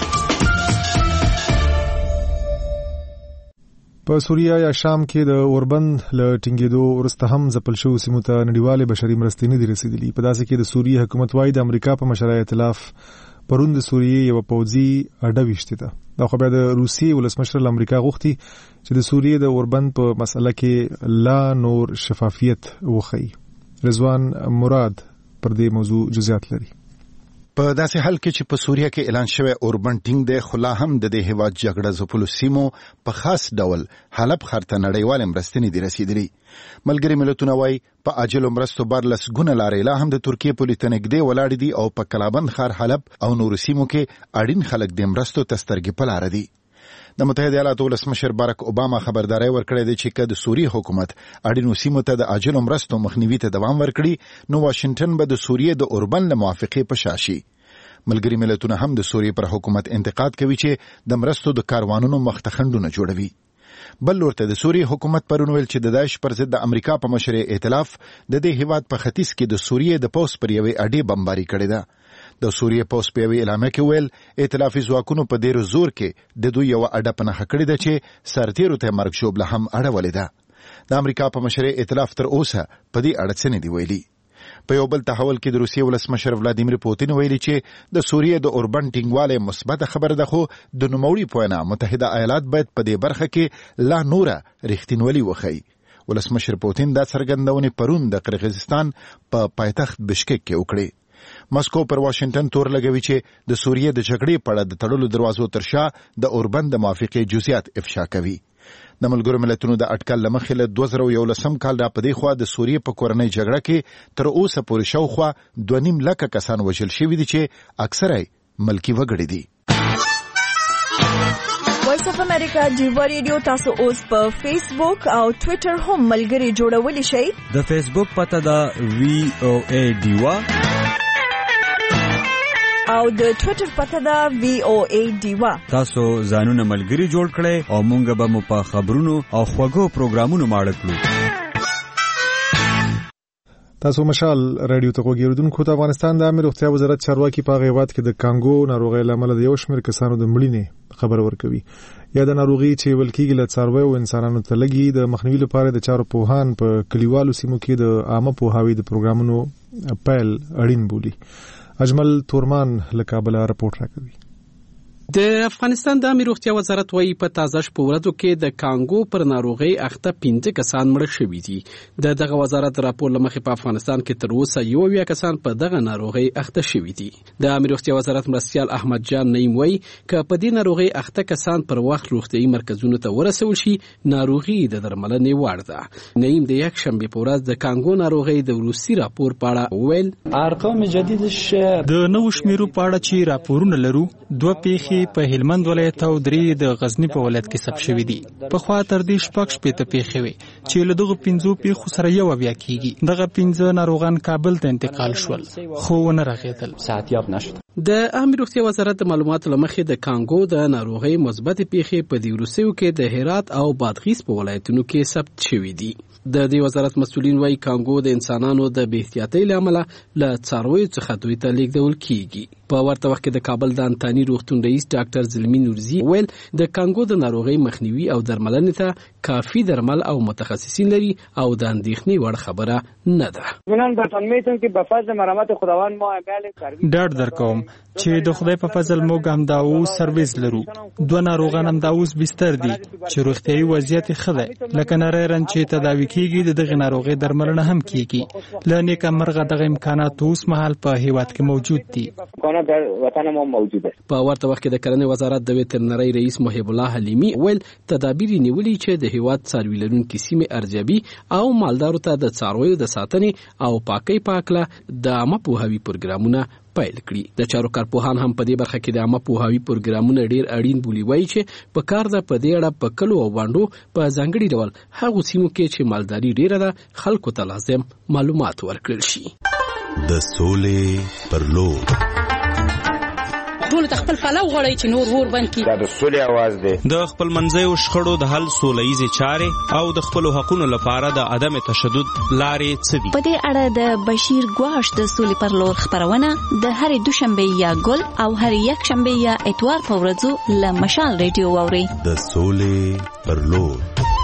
په سوریه یا شام کې د اوربند له ټینګېدو وروسته هم ځپل شوو سیمو ته نړیوالې بشري مرستې نه دي رسېدلي. په داسې کې د سوریې حکومت وایي د امریکا په مشره ائتلاف پرون د سوریې یوه پوځي اډه ویشتې ده. دا خو بیا د روسیې ولسمشر له امریکا غوښتي چې د سوریې د اوربند په مسله کې لا نور شفافیت وښيي. رضوان مراد پر دې موضوع جزئیات لري. په داسې حال کې چې په سوریه کې اعلان شوی اوربند ټینګ دی خو لا هم د دې هیواد جګړه ځپلو سیمو په خاص ډول حلب ښار ته نړیوالې مرستې نه دي رسېدلي. ملګري ملتونه وایي په عاجلو مرستو بارلس ګونه لارې لا هم د ترکیې پولې ته نږدې ولاړې دي او په کلابند ښار حلب او نورو سیمو کې اړین خلک د مرستو ته سترګې په لاره دي. د متحده ایالاتو ولسمشر باراک اوباما خبرداري ورکړې ده چې که د سوریې حکومت اړینو سیمو ته د عاجلو مرستو مخنیوي ته دوام ورکړي نو واشنگټن به د سوریې د اوربند له موافقې په شا شي. ملګري ملتونه هم د سوریې پر حکومت انتقاد کوي چې د مرستو د کاروانونو مخته خنډونه جوړوي. بل لورته د سوریې حکومت پرون ویل چې د داعش پر ضد د امریکا په مشرۍ ائتلاف د دې هیواد په ختیځ کې د سوریې د پوځ پر یوې اډې بمباري کړې ده. د سوریې پوځ په یوې اعلامیه کې ویل ائتلافي ځواکونو په ډېر زور کې د دوی یوه اډه په نښه کړې ده چې سرتیرو ته مرګ ژوبله هم اړولې ده. د امریکا په مشرۍ ائتلاف تر اوسه په دې اړه څه نه دي ویلي. په یو بل تحول کې د روسیې ولسمشر ولادیمیر پوتین ویلي چې د سوریې د اوربن ټینګوالی مثبت خبره ده، خو د نوموړي په وینا متحده ایالات باید په دې برخه کې لا نوره رښتینولي وښيي. ولسمشر پوتین دا څرګندونې پرون د قرغیزستان په پا پایتخت بشکک کې وکړې. مسکو پر واشنگټن تور لګوي چې د سوریې د جګړې په اړه د تړلو دروازو تر شا د اوربند د موافقې جزئیات افشا کوي. د ملګرو ملتونو د اټکل له مخې له دوه زره یولسم کال را په دې خوا د سوریې په کورنۍ جګړه کې تر اوسه پورې شاوخوا دوه نیم لکه کسان وژل شوي دي چې اکثره یې ملکي وګړي دي. وایس اف امریکا ډیوا ریډیو تاسو اوس په فیسبوک او ټوئیټر هم ملګري جوړولی شئ. د فیسبوک پته ده وی او ای ډیوا او د ټوئیټر پته ده وی او ای ډیوا. تاسو ځانونه ملګري جوړ کړئ او مونږ به مو په خبرونو او خوږو پروګرامونو ماړه کړو. تاسو مشال رادیو ته وګورئ. د افغانستان د عامه روغتیا وزارت چارواکي په غیبت کې د کانګو ناروغي لامل د یو شمېر کسانو د مړینې خبر ورکوي. یا د ناروغي چې ولکېږي له څارویو او انسانانو ته لګي د مخنیوي لپاره د چارو پوهان په کلیوالو سیمو کې د عامه پوهاوي د پروګرامونو پیل اړین بولي. اجمل تورمان له کابل راپورټ راکوي. د افغانستان د عامه روغتیا وزارت وايي په تازه شپه ورځو کې د کانګو پر ناروغي اخته پنځه کسان مړ شوي دي. د دغه وزارت راپور لمخې په افغانستان کې تر اوسه یو اویا کسان په دغه ناروغي اخته شوي دي. د عامه روغتیا وزارت مرستیال احمد جان نعیم وايي ک په دې ناروغي اخته کسان پر وخت روغتيایي مرکزونو ته ورسول شي ناروغي د درملنې وړ ده. نعیم د یک شنبه په ورځ د کانګو ناروغي د روسي راپور په اړه ویل ارقام جدیدش د نو شمیرو په اړه چې راپورونه لرو دوه پیښې په هلمند ولایت او درې د غزنی په ولایت کې ثبت شوې دي. په خوا تر دې شپږ شپېته پیښې وي چې له دغه پنځو پیښو سره یو بیا کیږي. دغه پنځه ناروغان کابل ته انتقال شول خو ونه راغېدل. صحتیاب نشد. د عامه روغتیا وزارت د معلوماتو لمخې د کانګو د ناروغي مثبت پیښې په دې روسیو کې د هرات او بادغیس په ولایتونو کې ثبت شوې دي. د دې وزارت مسؤلین وايي کانګو د انسانانو د بې احتیاطۍ له امله له څارویو څخه دوی ته لیږدول کیږي. په ورته وخت کې د کابل د انتاني روغتون رئیس ډاکټر زلمی نورزي ویل د کانګو د ناروغي مخنیوي او درملنې ته کافي درمل او متخصصین لري او د اندېښنې وړ خبره نه ده. منن به تنمیتون که به فضل مرحمت خداوند ما عمل ډاډ درکوم چې د خدای په فضل موږ هم دا اوس سرویس لرو. دوه ناروغان هم دا اوس بستر دي چې روغتيایي وضعیت ښه ده. لکه نری رنځ چې تداوي کیږي د دغه ناروغي درملنه هم کیږي. لنیک مرغه دغه امکانات اوس مهال په هیواد کې موجود دي. وطن ما موجوده. په ورته وخت کې د کرنې وزارت د ویټرنري رئیس محب الله حلیمی ویل تدابیر نیولې چې د هیواد څاروي لرونکو سیمې ارزیابي او مالدارو ته د څارویو د ساتنې او پاکۍ په اړه د عامه پوهاوي پروګرامونه پیل کړي. د چارو کارپوهان هم په دې برخه کې د عامه پوهاوي پروګرامونه ډیر اړین بولي. وایي چې په کار ده په دې اړه په کلو او باندې په ځانګړي ډول هغه سیمو کې چې مالداري ډیره ده خلکو ته لازم معلومات ورکړل شي. د سولې پر لور ټول تخپل پلو غړی چې نور ور بند کی دا د سولې आवाज دی. د خپل منځیو شخړو د حل سولهیزه چارې او د خپل حقوقو لپاره د عدم تشدد لارې څه دي. په دې اړه د بشیر ګواش د سولې پر لور خبرونه د هرې دوشنبه یا ګل او هرې یک شنبه یا اتوار په ورځو له مشال ریډیو واوري. د سولې پر لور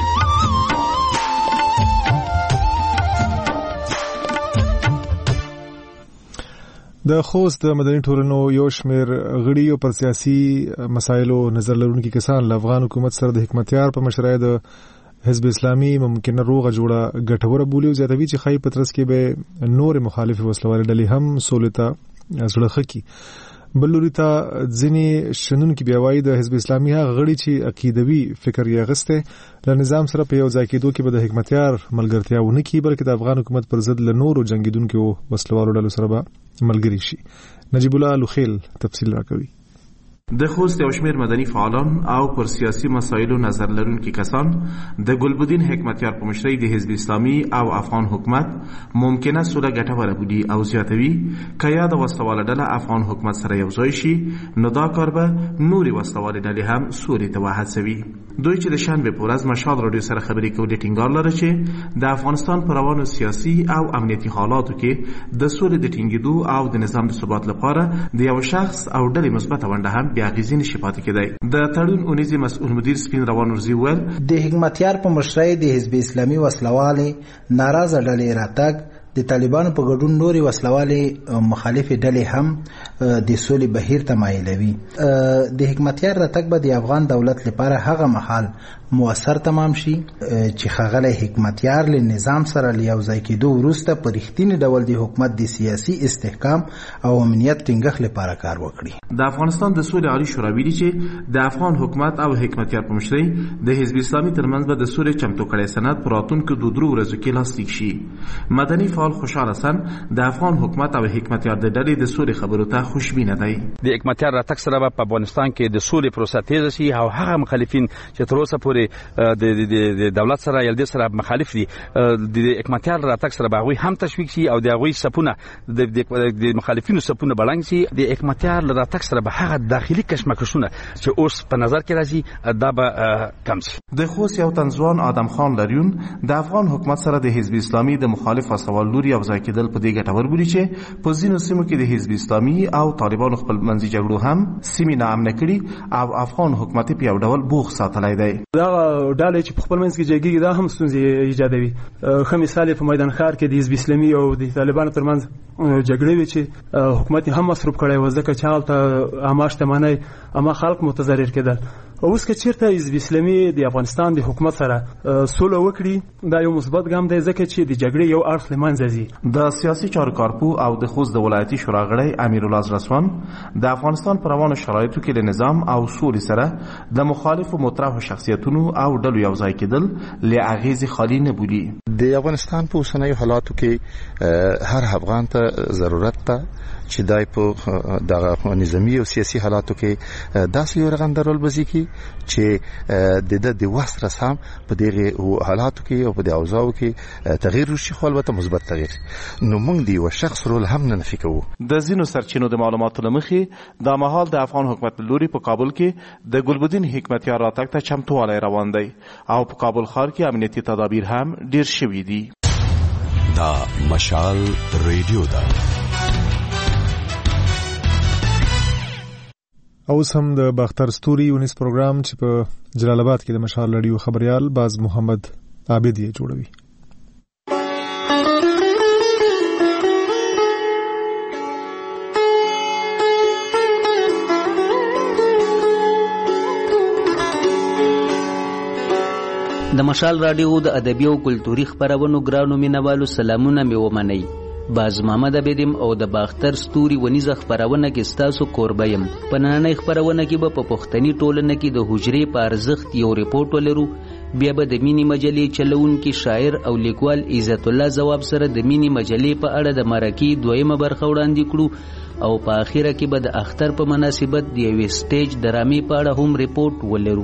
د خوست د مدني ټولنو یو شمېر غړي پر سیاسي مسایلو نظر لرونکي کسان له افغان حکومت سره د حکمتیار په مشرۍ د حزب اسلامي ممکنه روغه جوړه ګټوره بولي او زیاتوي چې خای پترس کې به نور مخالف وسلوالې ډلې هم سولته زړه خکي. بلوري ته ځینې شنونکي بیا وایي د حزب اسلامي هغه غړي چې عقیدوي فکر یې اغسته له نظام سره په یو ځای کېدو کې به د حکمتیار ملګرتیا ونه کړي بلکې د افغان حکومت پر ضد له نورو جنګیدونکو وسلوالو ډلو سره به ملګری شي. نجیب الله لوخیل تفصیل راکوي. د خوست یو شمېر مدني فعالان او پر سیاسي مسایلو نظر لرونکي کسان د ګلبدین حکمتیار په مشرۍ د حزب اسلامي او افغان حکومت ممکنه سوله ګټوره بولي او زیاتوي که یا د وسلواله ډله افغان حکومت سره یو ځای شي نو دا کار به نورې وسلوالې ډلې هم سولې ته وهڅوي. دوی چې د شنبې په ورځ مشال راډیو سره خبرې کولې ټینګار لري چې د افغانستان په روانو سیاسي او امنیتي حالاتو کې د سولې د ټینګېدو او د نظام د ثبات لپاره د یو شخص او ډلې مثبته ونډه هم بیا اغیزې نشي پاتې کېدی. د تړون اونیزي مسؤل مدیر سپین روان ورزي ویل د حکمتیار په مشرۍ د حزب اسلامي وسلوالې ناراضه ډلې راتګ د طالبانو په ګډون نوري وسلوالې مخالفې ډلې هم د سولې بهیر ته مایلوي. د حکمتیار راتګ به د افغان دولت لپاره هغه مهال مؤثر تمام شي چې ښاغلی حکمتیار له نظام سره له یوځای کېدو وروسته په رښتیني ډول د حکومت د سیاسي استحکام او امنیت ټینګښت لپاره کار وکړي. د افغانستان د سولې عالی شورا ویلي چې د افغان حکومت او حکمتیار په مشرۍ د حزب اسلامي ترمنځ به د سولې چمتو کړی سند په راتلونکو دوه درو ورځو کې لاسلیک شي. مدني فعال خوشحال حسن د افغان حکومت او حکمتیار د ډلې د سولې خبرو ته خوشبینه دی. د حکمتیار راتګ سره په افغانستان کې د سولې پروسه تیز شي او هغه مخالفین چې تر اوسه پورې د د دولت سره یل د سره مخالف دي د حکمتیار راتګ سره به هم تشویق شي او د هغوی سپونه د مخالفینو سپونه بلنګ شي. د حکمتیار راتګ سره به هغه داخلي کشمکشونه چې اوس په نظر کې راځي دا به کم شي. د خوست یو تنځوان آدم خان لریون د افغان حکومت سره د حزب اسلامي د مخالف وسوال لوري او ځای کېدل په دې ګټور بولي چې په ځینو سیمو کې د حزب اسلامي او طالبانو خپل منځي جګړو هم سیمې ناامنه کړي او افغان حکومت په یو ډول بوخ ساتلی دی. دا ډلې چې په خپل منځ کې جګړې دا هم ستونزې ایجادوي. ښه مثال په میدان ښار کې د حزب اسلامي او د طالبانو ترمنځ جګړې وي چې حکومت هم مصروف کړی و ځکه چې هلته عامه شتمنۍ عامه خلک متضرر کېدل. اوس که چیرته حزب اسلامي د افغانستان د حکومت سره سوله وکړي دا یو مثبت ګام دی ځکه چې د جګړې یو اړخ له منځه ځي. د سیاسي چارو کارپو او د خوست د ولایتي شورا غړی امیرالله زرسوان د افغانستان پر روانو شرایطو کې له نظام او سولې سره د مخالفو مطرحو شخصیتونو او ډلو یوځای کېدل له اغیزې خالي نه بولي. د افغانستان په اوسنیو حالاتو کې هر افغان ته ضرورت ته چې دای په دغه نظامی او سیاسي حالاتو کې داسې یو رغنده رول بزي کی چې د د وسره سم په دغه حالاتو کې او په د اوضاعو کې تغییر وشي خو البته مثبت تغییر. نو موږ دی و شخص رول هم نه نفي کوو. د زینو سرچینو د معلوماتو لمخې د مهال د افغان حکومت لوري په کابل کې د ګلبدین حکمتیار راتګ ته چمتووالی روان دی او په کابل ښار کې امنیتي تدابیر هم ډیر شوي دي. دا مشال ریډیو ده. اوس هم د باختر ستوري یونیس پروګرام چې په جلال آباد کې د مشال رادیو خبريال باز محمد عابد یې جوړوي. د مشال رادیو د ادبي او کلتوري خبرونو ګرانو مینوالو سلامونه مې ومنئ. باز محمد عبیدم او د باختر ستوري ونیزه خبرونه کې ستاسو کوربیم. په نننۍ خبرونه کې به په پښتني ټولنه کې د حجرې په ارزښت یو ریپورت ولرو. بیا به د مینی مجلې چلونکي شاعر او لیکوال عزت الله جواب سره د مینی مجلې په اړه د مرکې دویمه برخه وړاندې کړو او په اخیره کې به د اختر په مناسبت د یوې سټیج درامې په اړه هم ریپورت ولرو.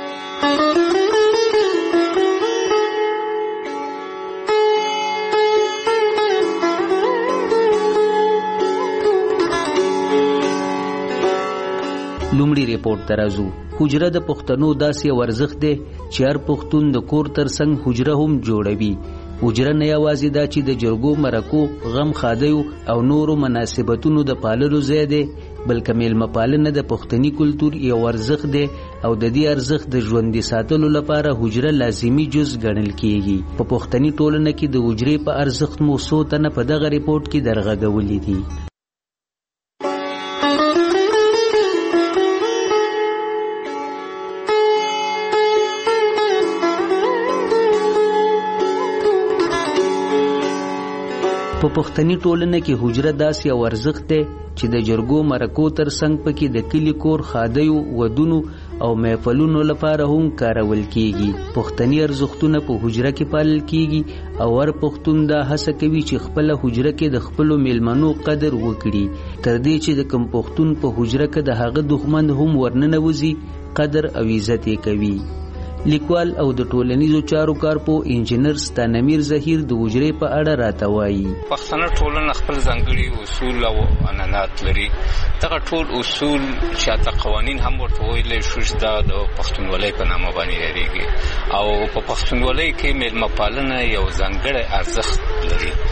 لومړی ریپورت ترازو. حجره د پښتنو داسې ورزخ دی چې هر پښتون د کور تر څنګ حجره هم جوړوي. حجره نه یوازې دا چې د جرګو مرکو غم خادیو او نورو مناسبتونو د پاللو ځای دی بلکې میلمه پالنه د پښتني کلتور یو ورزخ دی او د دې ارزښت د ژوندي ساتلو لپاره حجره لازمی جز ګڼل کیږي. په پښتني ټولنه کې د حجرې په ارزښت مو څو تنه په دغه ریپورت کې درغږولي دي. په پښتني ټولنه کې حجره داسې یو ارزښت دی چې د جرګو مرکو تر څنګ پکې د کلي کور خادیو ودونو او محفلونو لپاره هم کارول کیږي. پښتني ارزښتونه په حجره کې پالل کیږي او هر پښتون دا هڅه کوي چې خپل حجره کې د خپلو میلمنو قدر وکړي تر دې چې د کوم پښتون په حجره کې د هغه دښمن هم ورننوځي قدر او عزت یې کوي. لیکوال او د ټولنیزو چارو کارپو انجینر ستانمیر زهیر د حجرې په اړه راته وایي. پښتنه ټولنه خپل ځانګړي اصول او عنعنات لري. دغه ټول اصول چې حتی قوانین هم ورته ویلی شو چې دا د پښتونولۍ په نامه باندې یادېږي او په پښتونولۍ کې میلمه پالنه یو ځانګړی ارزښت لري.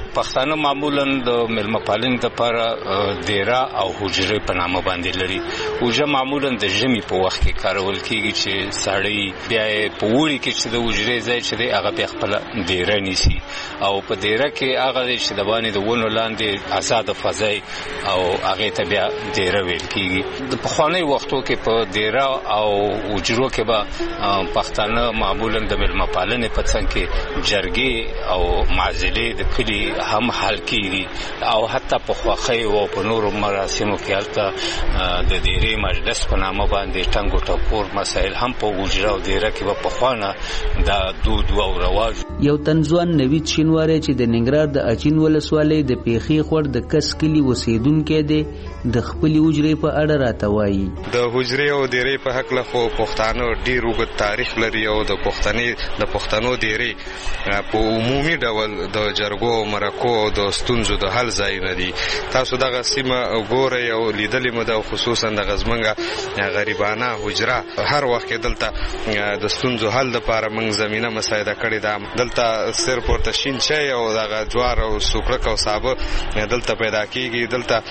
پښتانه معمولا د ملمه پالنې لپاره دیره او حجره په نامه باندې لري. حجره معمولا د ژمي په وخت کې کارول کیږي چې سړی بیا په وړي کې چې د حجرې ځای چې دی هغه بیا خپل دیره نیسي او په دیره کې هغه چې د باندې د ونو لاندې آزاد فضای او هغه ته بیا دیره ویل کیږي. د پخواني وختو کې په دیره او حجرو کې به پښتانه معمولا د ملمه پالنې په څنګ کې جرګې او معزلې د کلي هم حل کیږي او حتی په خوښۍ او په نورو مراسمو کې هلته د دیرې مجلس په نامه باندې ټنګ او ټکور مسایل هم په حجره او دیره کې به پخوانه د دود او رواج. یو تنځوان نوید شینواری چې د ننګرهار د اچین ولسوالۍ د پیخي خور د کس کلی اوسیدونکی دی د خپل حجرې په اړه راته وایي. د حجرې او دیرې په حق له خو پښتانه ډیر وګت تاریخ لري او د پښتني د پښتنو دیرې په عمومي ډول د جرګو مرکو او د ستونزو د حل ځای نه دي. تاسو دغه سیمه ګورئ او لیدلې مو ده خصوصا د غزمنګه غریبانه حجره هر وخت کې دلته د ستونزو حل لپاره موږ زمينه مساعده کړې ده. دلته صرف ورته شین چای او دغه جوار او سوکړک او صابه دلته پیدا کیږي. دلته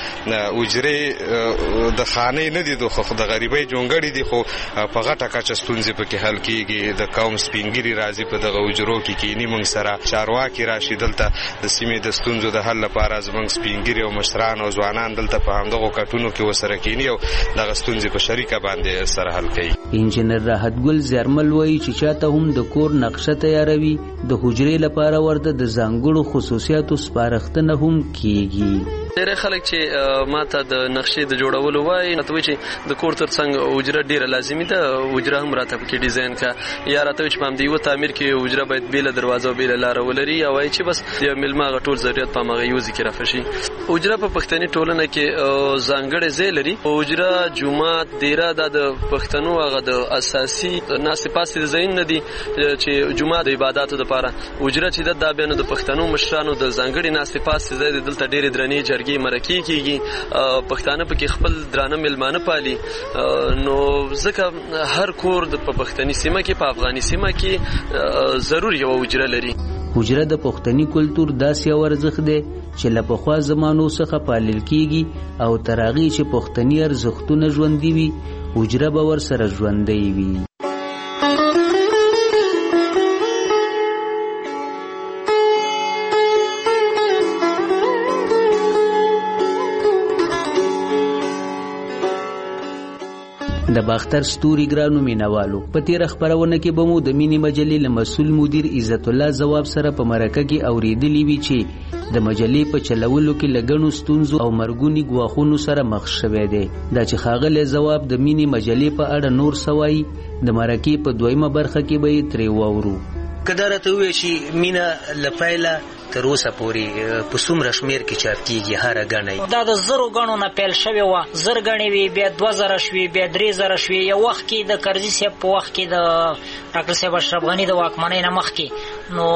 حجرې د خانه نه دي خو د غریبۍ جونګړې دي خو په غټه کچه ستونزې پکې حل کیږي. د قوم سپینګری راځي په دغه حجرو کې کینی موږ سره چارواکي راشي دلته د سیمې د ستونزو د حل لپاره زموږ سپینګری او مشران او ځوانان دلته په همدغه کټونو کې وسره کینی او دغه ستونزې په شریکه باندې سره حل کوي. انجنیر راحت ګل زرمل وایي چې چاته هم د کور نقشه تیاروي د حجرې لپاره ورته د ځانګړو خصوصیاتو سپارښتنه هم کیږي. ډېر خلک چې ماته د نقشې د جوړولو وایي نو ته چې د کور ترڅنګ حجره ډیره لازمي ده حجره هم راته پکې ډیزاین کا یا راته چې په همدې یو تعمیر کې حجره باید بیل دروازه او بیل لار ولري او وایي چې بس د ملما غټول ضرورت په مغه یو ذکر رافشي. حجره په پښتني ټولنه کې ځانګړې ځای لري. حجره جمعه دیره د پښتنو هغه د اساسي ناسې پاسې ځای نه دي چې جمعه د عبادتو لپاره حجره چې د بیان د پښتنو مشرانو د ځانګړې ناسې پاسې ځای دلته ډېر درنې جرګې مرکې کیږي. پښتانه پکې خپل درانه ملمانه پالي نو ځکه هر کور د پښتني سیمه کې په افغاني سیمه کې ضروري یو حجره لري. حجره د پښتني کلچر داسې ارزښت دی چې له پخوا زمانو څخه پالل کیږي او تر هغې چې پښتني ارزښتونه ژوندي وي حجره به ورسره ژوندی وي. د باختر ستوري ګرانو مینوالو په تیر خبرونه کې به مو د مینی مجلې له مسول مدیر عزت الله جواب سره په مرکه کې اوریدلی وی چې د مجلې په چلولو کې لګڼو ستونزو او مرګونی غواخونو سره مخ شوه دی. دا چې خاغله جواب د مینی مجلې په اړه نور سوای د مرکه په دویمه برخه کې به تری وورو. کدارته وی چې مینا لپایلا تر اوسه پورې په څومره شمیر کې چاپ کیږي هر غنۍ دا د زرو غنو نه پیل شوی و زر غنۍ وی بیا دوه زره شوی بیا درې زره شوی یو وخت کې د کرزي صاحب په وخت کې د ډاکټر صاحب اشرف غنی د واکمنۍ نه مخ کې نو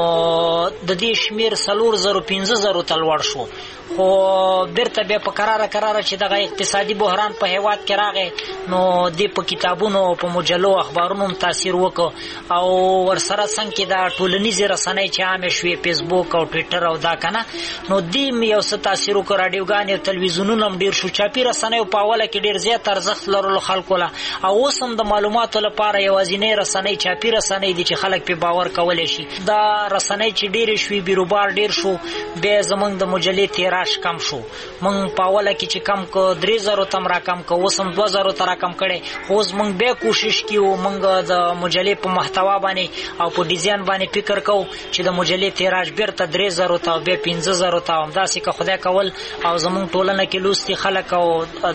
د دې شمیر سلور زرو پنځه زرو تلوړ شو خو بیرته بیا په قراره قراره چې دغه اقتصادي بحران په هیواد کې راغی نو د په کتابونو په مجلو اخبارونو تاثیر وکړ او ورسره څنګه د ټولنیزې رسنۍ چې عام شوې فیسبوک او ټویټر او دا کنه نو دیم یو څه تاثیر وکړ رادیوګان او تلویزیونونه هم ډیر شو چاپی رسنۍ په اوله کې ډیر زیات ارزښت لرلو خلکو له او اوس هم د معلوماتو لپاره یوازینۍ رسنۍ چاپی رسنۍ دي چې خلک په باور کولای شي دا رسنۍ چې ډیر شوي بیروبار ډیر شو به زمونږ د مجلې تیراش کم شو مونږ په اوله کې چې کم کو درې زره تم را کم کو اوس هم دوه زره تر کم کړي خو مونږ به کوشش کیو مونږ د مجلې په محتوا باندې او په ډیزاین باندې فکر کو چې د مجلې تیراش بیرته درې زره ته به پنځه زره ته همداسې که خدای کول او زمونږ ټولنه کې لوستي خلک او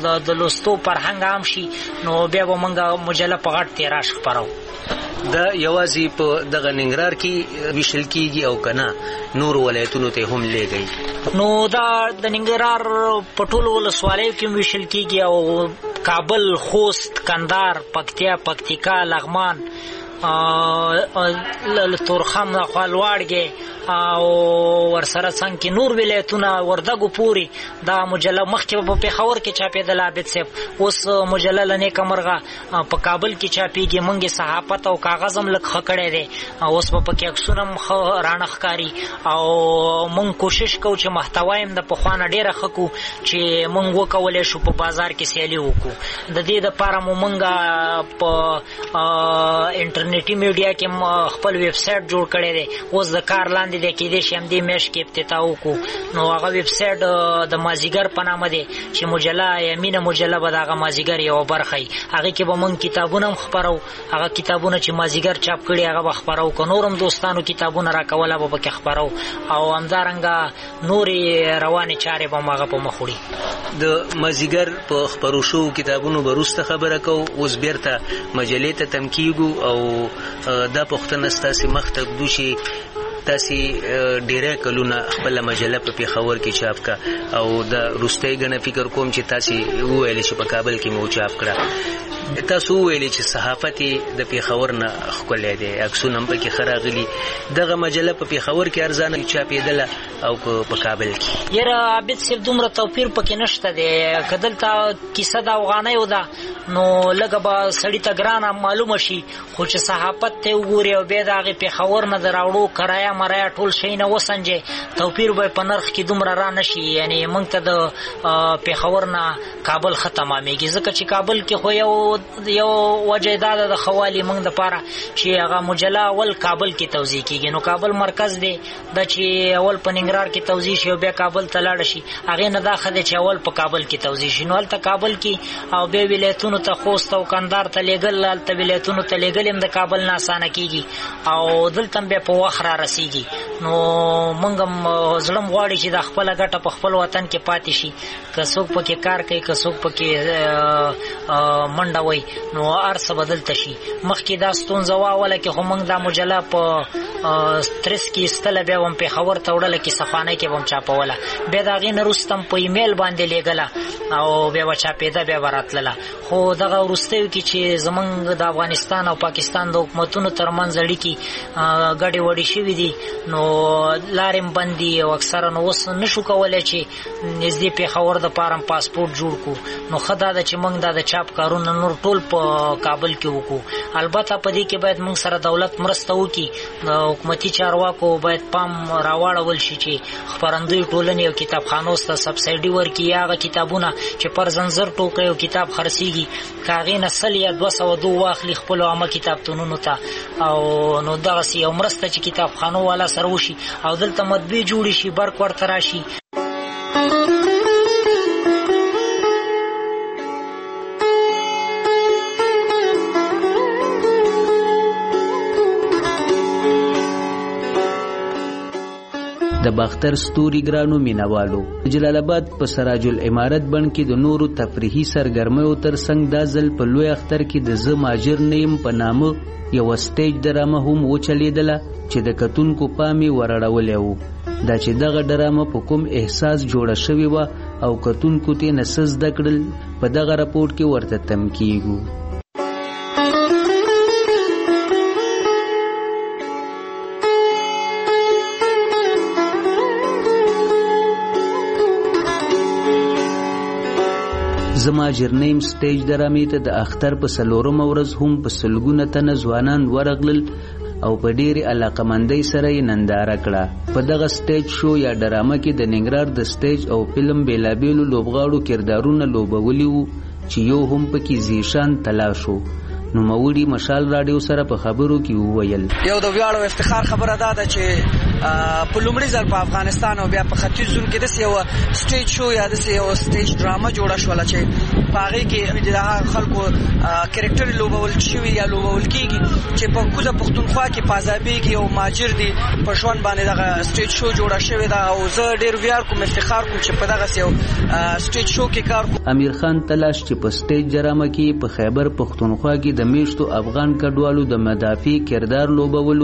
د لوستو فرهنګ عام شي نو بیا به مونږ مجله په غټ تیراش خپرو. دا یوازې په دغه ننګرهار کې ویشل کیږي او کنه نور ولایتونو ته هم لېږي نو دا د ننګرهار په ټولو ولسوالیو کې ویشل کیږي او کابل خوست کندهار پکتیا پکتیکا لغمان تورخم خوا لوړګې او ورسره څنګه کې نور ولایتونه وردګو پوري دا مجله مخکې په پیښور کې چاپېدله عابد صاحب اوس مجله لنې کمرغه په کابل کې چاپېږي مونږ صحافت او کاغذ هم لږ ښه کړی دی اوس په پکې عکسونه هم ښه رانه ښکاري او مونږ کوشش کوو چې محتوا یې د پخوا نه ډېره ښه کړو چې مونږ وکولی شو په بازار کې سیالي وکړو د دې دپاره مو مونږ په انټرنیټي میډیا کې خپل ویب سایټ جوړ کړی دی اوس د کار لاندې دی کېدای شي همدې میاشت کې افتتاح وکړو نو هغه ویب سایټ د مازدیګر په نامه دی چې مجله یمینه مجله به د هغه مازدیګر یوه برخه وي هغې کې به مونږ کتابونه هم خپرو هغه کتابونه چې مازدیګر چاپ کړي هغه به خپرو که نور هم دوستانو کتابونه راکوله به پکې خپرو او همدارنګه نورې روانې چارې به هم هغه په مخ وړي د مازدیګر په خپرو شوو کتابونو به وروسته خبره کوو اوس بیرته مجلې ته تم کیږو او دا پوښتنه ستاسې مخ ته ږدو چې تاسې ډېری کلونه خپله مجله په پېښور کې چاپ کړه او د وروستۍ ګڼه فکر کوم چې تاسې وویلې چې په کابل کې مو چاپ کړه تاسو وویلې چې صحافت د پېښور نه ښکلی دی عکسونه هم پکې ښه راغلي دغه مجله په پېښور کې ارزانه چاپېدله او که په کابل کې یاره عابد صاحب دومره توپیر پکې نشته دی که دلته کیسه د افغانیو ده نو لږه به سړي ته ګرانه معلومه شي خو چې صحافت ته وګوري او بیا د هغې پېښور نه د راوړو کرایه مرایه ټول شی نه وسنجې توپیر به په نرخ کې دومره را نه شي یعنې موږ ته د پېښور نه کابل ښه تمامېږي ځکه چې کابل کې خو یو یو وجه دا ده د ښه والي موږ دپاره چې هغه مجله اول کابل کې توضیح کېږي نو کابل مرکز دی دا چې اول په ننګرهار کې توضیح شي او بیا کابل ته لاړه شي هغې نه دا ښه دی چې اول په کابل کې توضیح شي نو هلته کابل کې او بیا ولایتونو ته خوست او کندهار ته لېږل هلته ولایتونو ته لېږل هم د کابل نه اسانه کېږي او دلته هم بیا په وخت را رسېږي نو موږ هم زړه م غواړي چې دا خپله ګټه په خپل وطن کې پاتې شي که څوک پکې کار کوي که څوک پکې منډه وایي نو هر څه به دلته شي مخکې دا ستونزه وه اوله کې خو موږ دا مجله په ترس کې ایستله بیا به هم پېښور ته وړله کیسهخوانۍ کې به هم چاپوله بیا د هغې نه وروسته هم په ایمیل باندې لېږله او بیا به چاپېده بیا به راتلله خو دغه وروستیو کې چې زموږ د افغانستان او پاکستان د حکومتونو ترمنځ اړیکې ګډې وډې شوي دي نو لارې هم بند دي او اکثره نو اوس نشو کولی چې نږدې پېښور دپاره هم پاسپورټ جوړ کړو نو ښه دا ده چې موږ دا د چاپ کارونه نور ټول په کابل کې وکړو البته په دې کې باید موږ سره دولت مرسته وکړي د حکومتي چارواکو باید پام راواړول شي چې خپرندوی ټولنې او کتابخانو ته سبسایډي ورکړي یا هغه کتابونه چې پر زنځیر ټوکۍ او کتاب خرڅېږي که هغې نه سل یا دوه سوه دو واخلي خپلو عامه کتابتونونو ته او نو دغسې یو مرسته چې کتابخانو والا سره وشي او دلته مطبعې جوړې شي برق ورته راشي د باختر ستوري ګرانو مینوالو جلال آباد په سراج العمارت بڼ کې د نورو تفریحي سرګرمیو ترڅنګ دا ځل په لوی اختر کې د زه ماجر نیم په نامه یوه سټیج ډرامه هم وچلېدله چې د کتونکو پام یې ورړولی و دا چې دغه ډرامه په کوم احساس جوړه شوې وه او کتونکو ترې نه څه زده کړل په دغه راپورټ کې ورته تم کیږو زما جرنیم سټیج ډرامې ته د اختر په څلورمه ورځ هم په سلګونه تنه ځوانان ورغلل او په ډېرې علاقمندۍ سره یې ننداره کړه په دغه سټیج شو یا ډرامه کې د ننګرهار د سټیج او فلم بېلابېلو لوبغاړو کردارونه لوبولي وو چې یو هم پکې زیشان تلاش و نوموړي مشال راډیو سره په خبرو کې وویل یو د ویاړ او افتخار خبره ده چې په لومړي ځل په افغانستان او بیا په ختیځ زون کې داسې یو سټیج شو یا داسې یو سټیج ډرامه جوړه شوله چې په هغې کې د خلکو کرکټر لوبول شوي یا لوبول کېږي چې په کوزه پښتونخوا کې په عذابۍ کې یو ماجر دی په ژوند باندې دغه سټیج شو جوړه شوې ده او زه ډېر ویاړ کوم افتخار کوم چې په دغسې یو سټیج شو کې کار کوم امیر خان تلاش چې په سټیج ډرامه کې په خیبر پښتونخوا کې د میشتو افغان کډوالو د مدافع کردار لوبولو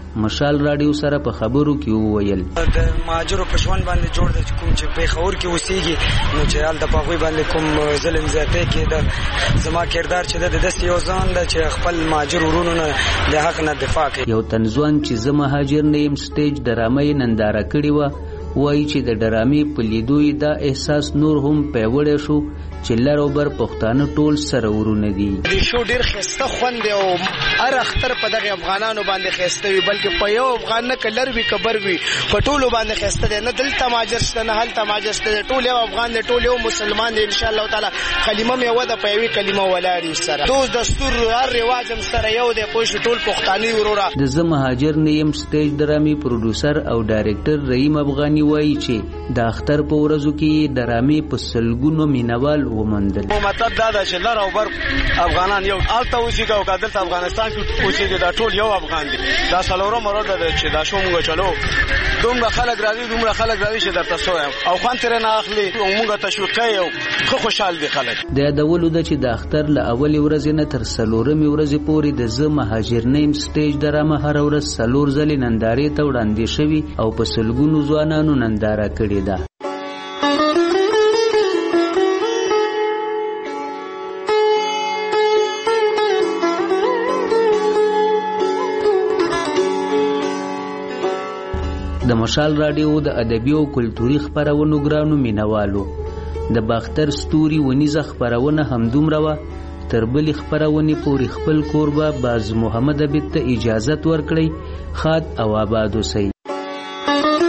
مشال رادیو سره په خبرو کې وویل د مهاجرو په ژوند باندې جوړ د کوم چې په خور کې اوسېږي نو چې حال د پاغوي باندې کوم ظلم زیاته کې د زما کردار چې د داسې یو ځان د چې خپل مهاجر ورونو نه د حق نه دفاع کوي. یو تنځوان چې زما مهاجر نه يم سټیج ډرامې ننداره کړې و وایي چې د ډرامې په لیدو دا احساس نور هم پیوړی شو چې لر او بر پښتانه ټول سره ورونه دي. د شو ډیر خسته خوند او هر اختر په دغه افغانانو باندې خسته وي بلکې په یو افغان نه کلر وی کبر وي په ټولو باندې خسته دي نه دلته ماجر شته نه هلته ماجر شته ټول یو افغان دي ټول یو مسلمان دي ان شاء الله تعالی کلمه مې وده په یوې کلمه ولاړی سره دوز دستور هر رواج هم سره یو دی پوه ټول پښتاني ورورا. د زما مهاجر نه يم سټیج ډرامې پروډوسر او ډایرکټر رحیم افغاني وایي چې د اختر په ورځو کې ډرامې په سلګونو مینوال ومندل. مطلب دا ده چې لر او بر افغانان یو الته اوسېږي او دلته افغانستان کې اوسېږي دا ټول یو افغان دي. دا څلورم ورځ ده چې دا شو موږ چلو دومره خلک راځي دومره خلک راځي چې درته سویم او خوان ترې نه اخلي او موږ تشویق کوي او خو خوشحال دي خلک. د یادولو ده چې د اختر له اولې ورځې نه تر څلورمې ورځې پورې د زه مهاجر نه یم سټیج ډرامه هره ورځ څلور ځلې نندارې ته وړاندې شوي او په سلګونو ځوانانو ننداره کړې ده. د مشال رادیو د ادبي او کلتوري خبرونو ګرانو مینوالو د باختر ستوري ونیزه خبرونه همدومره وه تر بلې خبرونې پورې خپل کوربه باز محمد عبید ته اجازت ورکړئ. ښاد او آباد اوسئ.